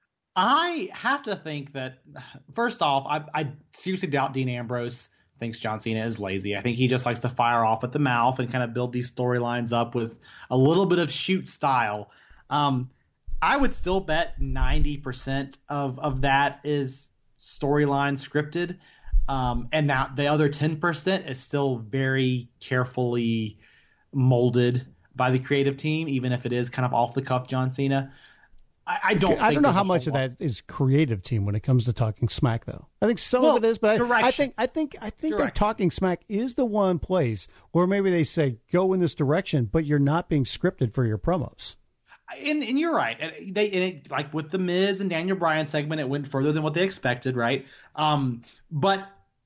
I have to think that, first off, I, I seriously doubt Dean Ambrose thinks John Cena is lazy. I think he just likes to fire off at the mouth and kind of build these storylines up with a little bit of shoot style. Um, I would still bet ninety percent of, of that is storyline scripted. Um, and now the other ten percent is still very carefully molded by the creative team, even if it is kind of off the cuff John Cena. I, I don't. I think don't know there's how a much of whole lot- that is creative team when it comes to Talking Smack, though. I think some Well, of it is, but I, I direction. think I think I think that Direction. Talking Smack is the one place where maybe they say go in this direction, but you're not being scripted for your promos. And, and you're right. And they and it, like with the Miz and Daniel Bryan segment, it went further than what they expected, right? Um, but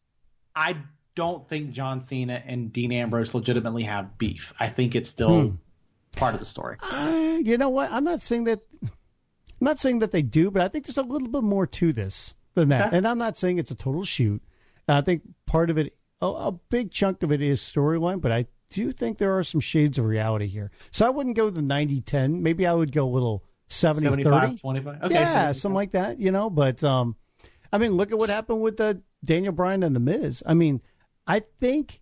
I don't think John Cena and Dean Ambrose legitimately have beef. I think it's still Hmm. part of the story. Uh, you know what? I'm not saying that. I'm not saying that they do, but I think there's a little bit more to this than that. Okay. And I'm not saying it's a total shoot. I think part of it, a, a big chunk of it is storyline, but I do think there are some shades of reality here. So I wouldn't go the ninety ten. Maybe I would go a little seventy thirty. seventy-five twenty-five Okay, Yeah, seventy-five. something like that, you know. But, um, I mean, look at what happened with the Daniel Bryan and The Miz. I mean, I think,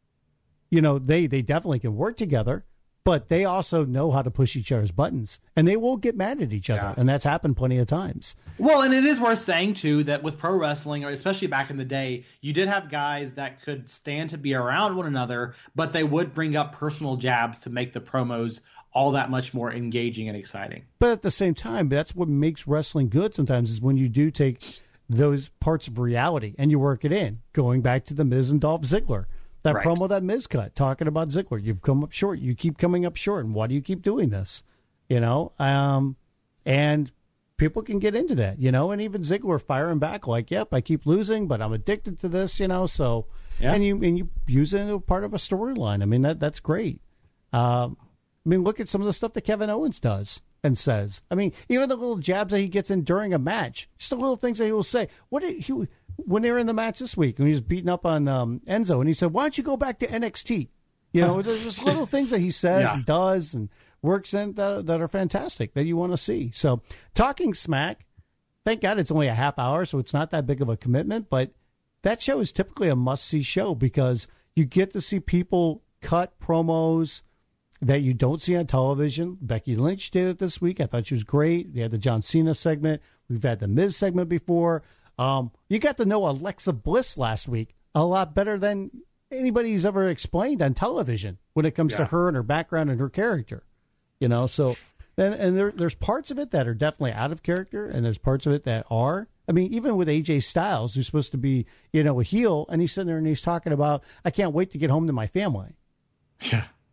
you know, they, they definitely can work together, but they also know how to push each other's buttons, and they will get mad at each other, Yeah. and that's happened plenty of times. Well, and it is worth saying, too, that with pro wrestling, or especially back in the day, you did have guys that could stand to be around one another, but they would bring up personal jabs to make the promos all that much more engaging and exciting. But at the same time, that's what makes wrestling good sometimes is when you do take those parts of reality and you work it in. Going back to the Miz and Dolph Ziggler, that Right. promo that Miz cut, talking about Ziggler, you've come up short. You keep coming up short, and why do you keep doing this? You know, um, and people can get into that, you know, and even Ziggler firing back like, yep, I keep losing, but I'm addicted to this, you know, so, Yeah. and you and you use it as part of a storyline. I mean, that that's great. Um, I mean, look at some of the stuff that Kevin Owens does and says. I mean, even the little jabs that he gets in during a match, just the little things that he will say. What did he, when they were in the match this week, when he was beating up on um, Enzo, and he said, why don't you go back to N X T? You know, there's just little things that he says Yeah. and does and works in that, that are fantastic that you want to see. So, Talking Smack, thank God it's only a half hour, so it's not that big of a commitment, but that show is typically a must-see show because you get to see people cut promos that you don't see on television. Becky Lynch did it this week. I thought she was great. They had the John Cena segment. We've had the Miz segment before. Um, you got to know Alexa Bliss last week a lot better than anybody's ever explained on television when it comes to Yeah. her and her background and her character. You know, so and, and there, there's parts of it that are definitely out of character, and there's parts of it that are. I mean, even with A J Styles, who's supposed to be, you know, a heel, and he's sitting there and he's talking about, I can't wait to get home to my family. Yeah.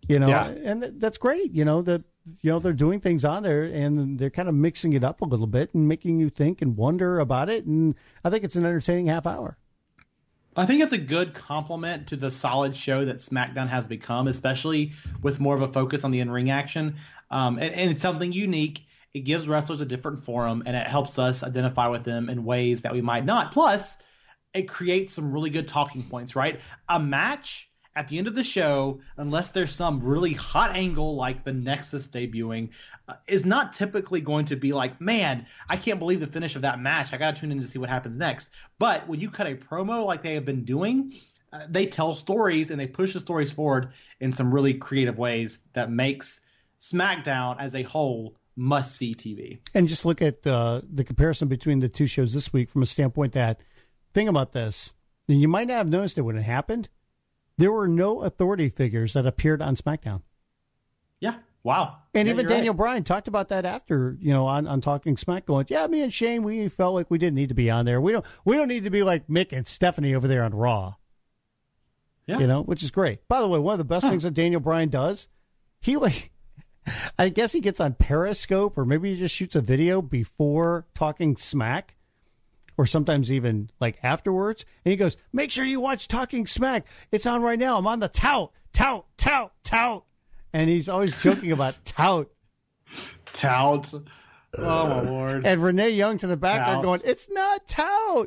You know, Yeah. and th- that's great. You know, that, you know, they're doing things on there and they're kind of mixing it up a little bit and making you think and wonder about it. And I think it's an entertaining half hour. I think it's a good complement to the solid show that SmackDown has become, especially with more of a focus on the in-ring action. Um, and, and it's something unique. It gives wrestlers a different forum, and it helps us identify with them in ways that we might not. Plus, it creates some really good talking points, right? A match at the end of the show, unless there's some really hot angle like the Nexus debuting, uh, is not typically going to be like, man, I can't believe the finish of that match. I got to tune in to see what happens next. But when you cut a promo like they have been doing, uh, they tell stories and they push the stories forward in some really creative ways that makes SmackDown as a whole must-see T V. And just look at uh, the comparison between the two shows this week from a standpoint that, think about this, and you might not have noticed it when it happened, there were no authority figures that appeared on SmackDown. Yeah. Wow. And Yeah, even you're Daniel right. Bryan talked about that after, you know, on, on Talking Smack, going, yeah, me and Shane, we felt like we didn't need to be on there. We don't we don't need to be like Mick and Stephanie over there on Raw. Yeah. You know, which is great. By the way, one of the best Huh. things that Daniel Bryan does, he like, I guess he gets on Periscope or maybe he just shoots a video before Talking Smack, or sometimes even like afterwards. And he goes, make sure you watch Talking Smack. It's on right now. I'm on the tout, tout, tout, tout. And he's always joking about tout. Tout. Oh, my Lord. And Renee Young's in the back there Tout. going, it's not tout.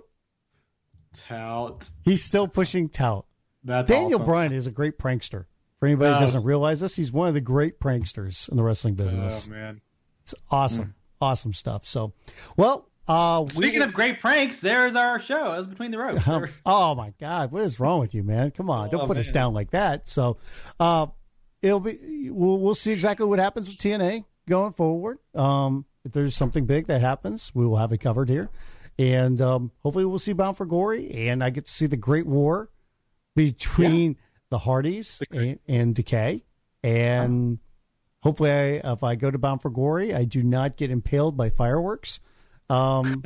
Tout. He's still pushing tout. That's Daniel awesome. Bryan is a great prankster. For anybody who Oh. doesn't realize this, he's one of the great pranksters in the wrestling business. Oh, man. It's awesome. Awesome stuff. So, well, uh, we- Speaking of great pranks, there's our show. It was Between the Ropes. Um, oh my God, what is wrong with you, man? Come on, don't Oh, put us man. down like that. So, uh, it'll be we'll, we'll see exactly what happens with T N A going forward. Um, if there's something big that happens, we will have it covered here, and um, hopefully we'll see Bound for Glory, and I get to see the Great War between the Hardys and, and Decay, and hopefully, I, if I go to Bound for Glory, I do not get impaled by fireworks. Um,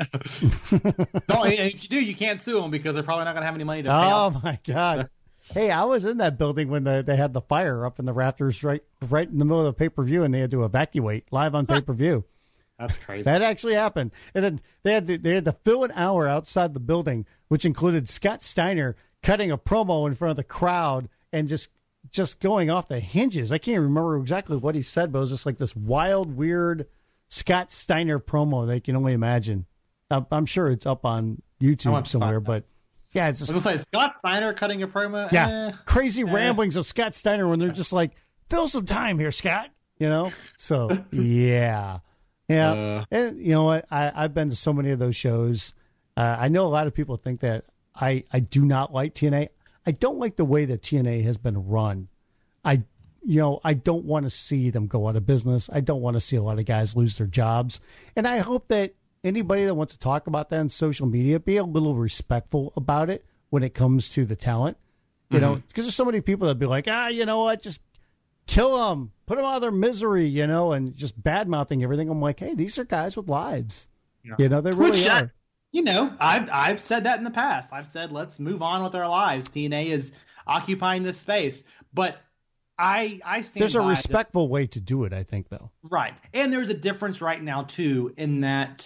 No, if you do, you can't sue them because they're probably not going to have any money to pay Oh off. my God! Hey, I was in that building when the, they had the fire up in the rafters, right, right in the middle of the pay per view, and they had to evacuate live on pay per view. That's crazy. That actually happened, and then they had to, they had to fill an hour outside the building, which included Scott Steiner cutting a promo in front of the crowd and just just going off the hinges. I can't remember exactly what he said, but it was just like this wild, weird Scott Steiner promo that you can only imagine. I'm, I'm sure it's up on I YouTube want to somewhere, find but yeah, it's I just was going to say, Scott Steiner cutting a promo? yeah, Eh. crazy eh. ramblings of Scott Steiner when they're just like, fill some time here, Scott. You know? So, yeah. Yeah. Uh. And you know what? I, I've been to so many of those shows. Uh, I know a lot of people think that I, I do not like T N A. I don't like the way that T N A has been run. I, you know, I don't want to see them go out of business. I don't want to see a lot of guys lose their jobs. And I hope that anybody that wants to talk about that on social media, be a little respectful about it when it comes to the talent. You know, because there's so many people that be like, ah, you know what, just kill them, put them out of their misery, you know, and just bad mouthing everything. I'm like, hey, these are guys with lives. Yeah. You know, they really Which, uh, are. You know, I've I've said that in the past. I've said let's move on with our lives. T N A is occupying this space, but I I stand There's a by that- respectful way to do it, I think, though. right, and there's a difference right now too in that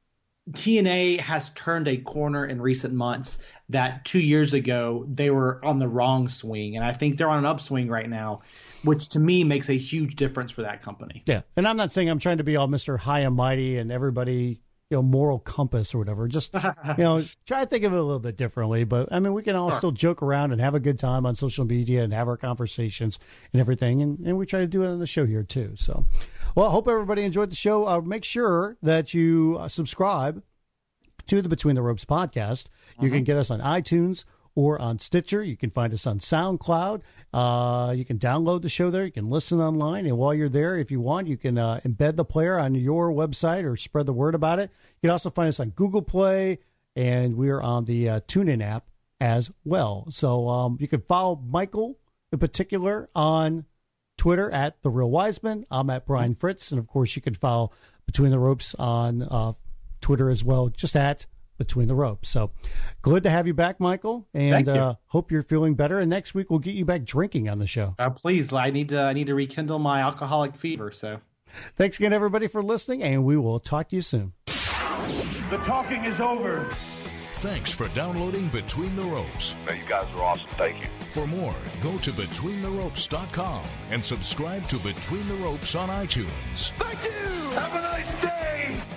T N A has turned a corner in recent months that two years ago they were on the wrong swing, and I think they're on an upswing right now, which to me makes a huge difference for that company. Yeah. And I'm not saying I'm trying to be all Mister High and Mighty and everybody, you know, moral compass or whatever. Just, you know, try to think of it a little bit differently. But, I mean, we can all Sure. still joke around and have a good time on social media and have our conversations and everything. And, and we try to do it on the show here, too. So, well, I hope everybody enjoyed the show. Uh, make sure that you uh, subscribe to the Between the Ropes podcast. You can get us on iTunes or on Stitcher. You can find us on SoundCloud. Uh, you can download the show there. You can listen online. And while you're there, if you want, you can uh, embed the player on your website or spread the word about it. You can also find us on Google Play, and we're on the uh, TuneIn app as well. So um, you can follow Michael in particular on Twitter at The Real Wiseman. I'm at Brian Fritz. And, of course, you can follow Between the Ropes on uh, Twitter as well, just at Between the Ropes. So glad to have you back, Michael, and Thank you. Uh, hope you're feeling better. And next week we'll get you back drinking on the show. Uh, please, I need to I need to rekindle my alcoholic fever. So thanks again, everybody, for listening, and we will talk to you soon. The talking is over. Thanks for downloading Between the Ropes. Man, you guys are awesome. Thank you. For more, go to between the ropes dot com and subscribe to Between the Ropes on iTunes. Thank you. Have a nice day.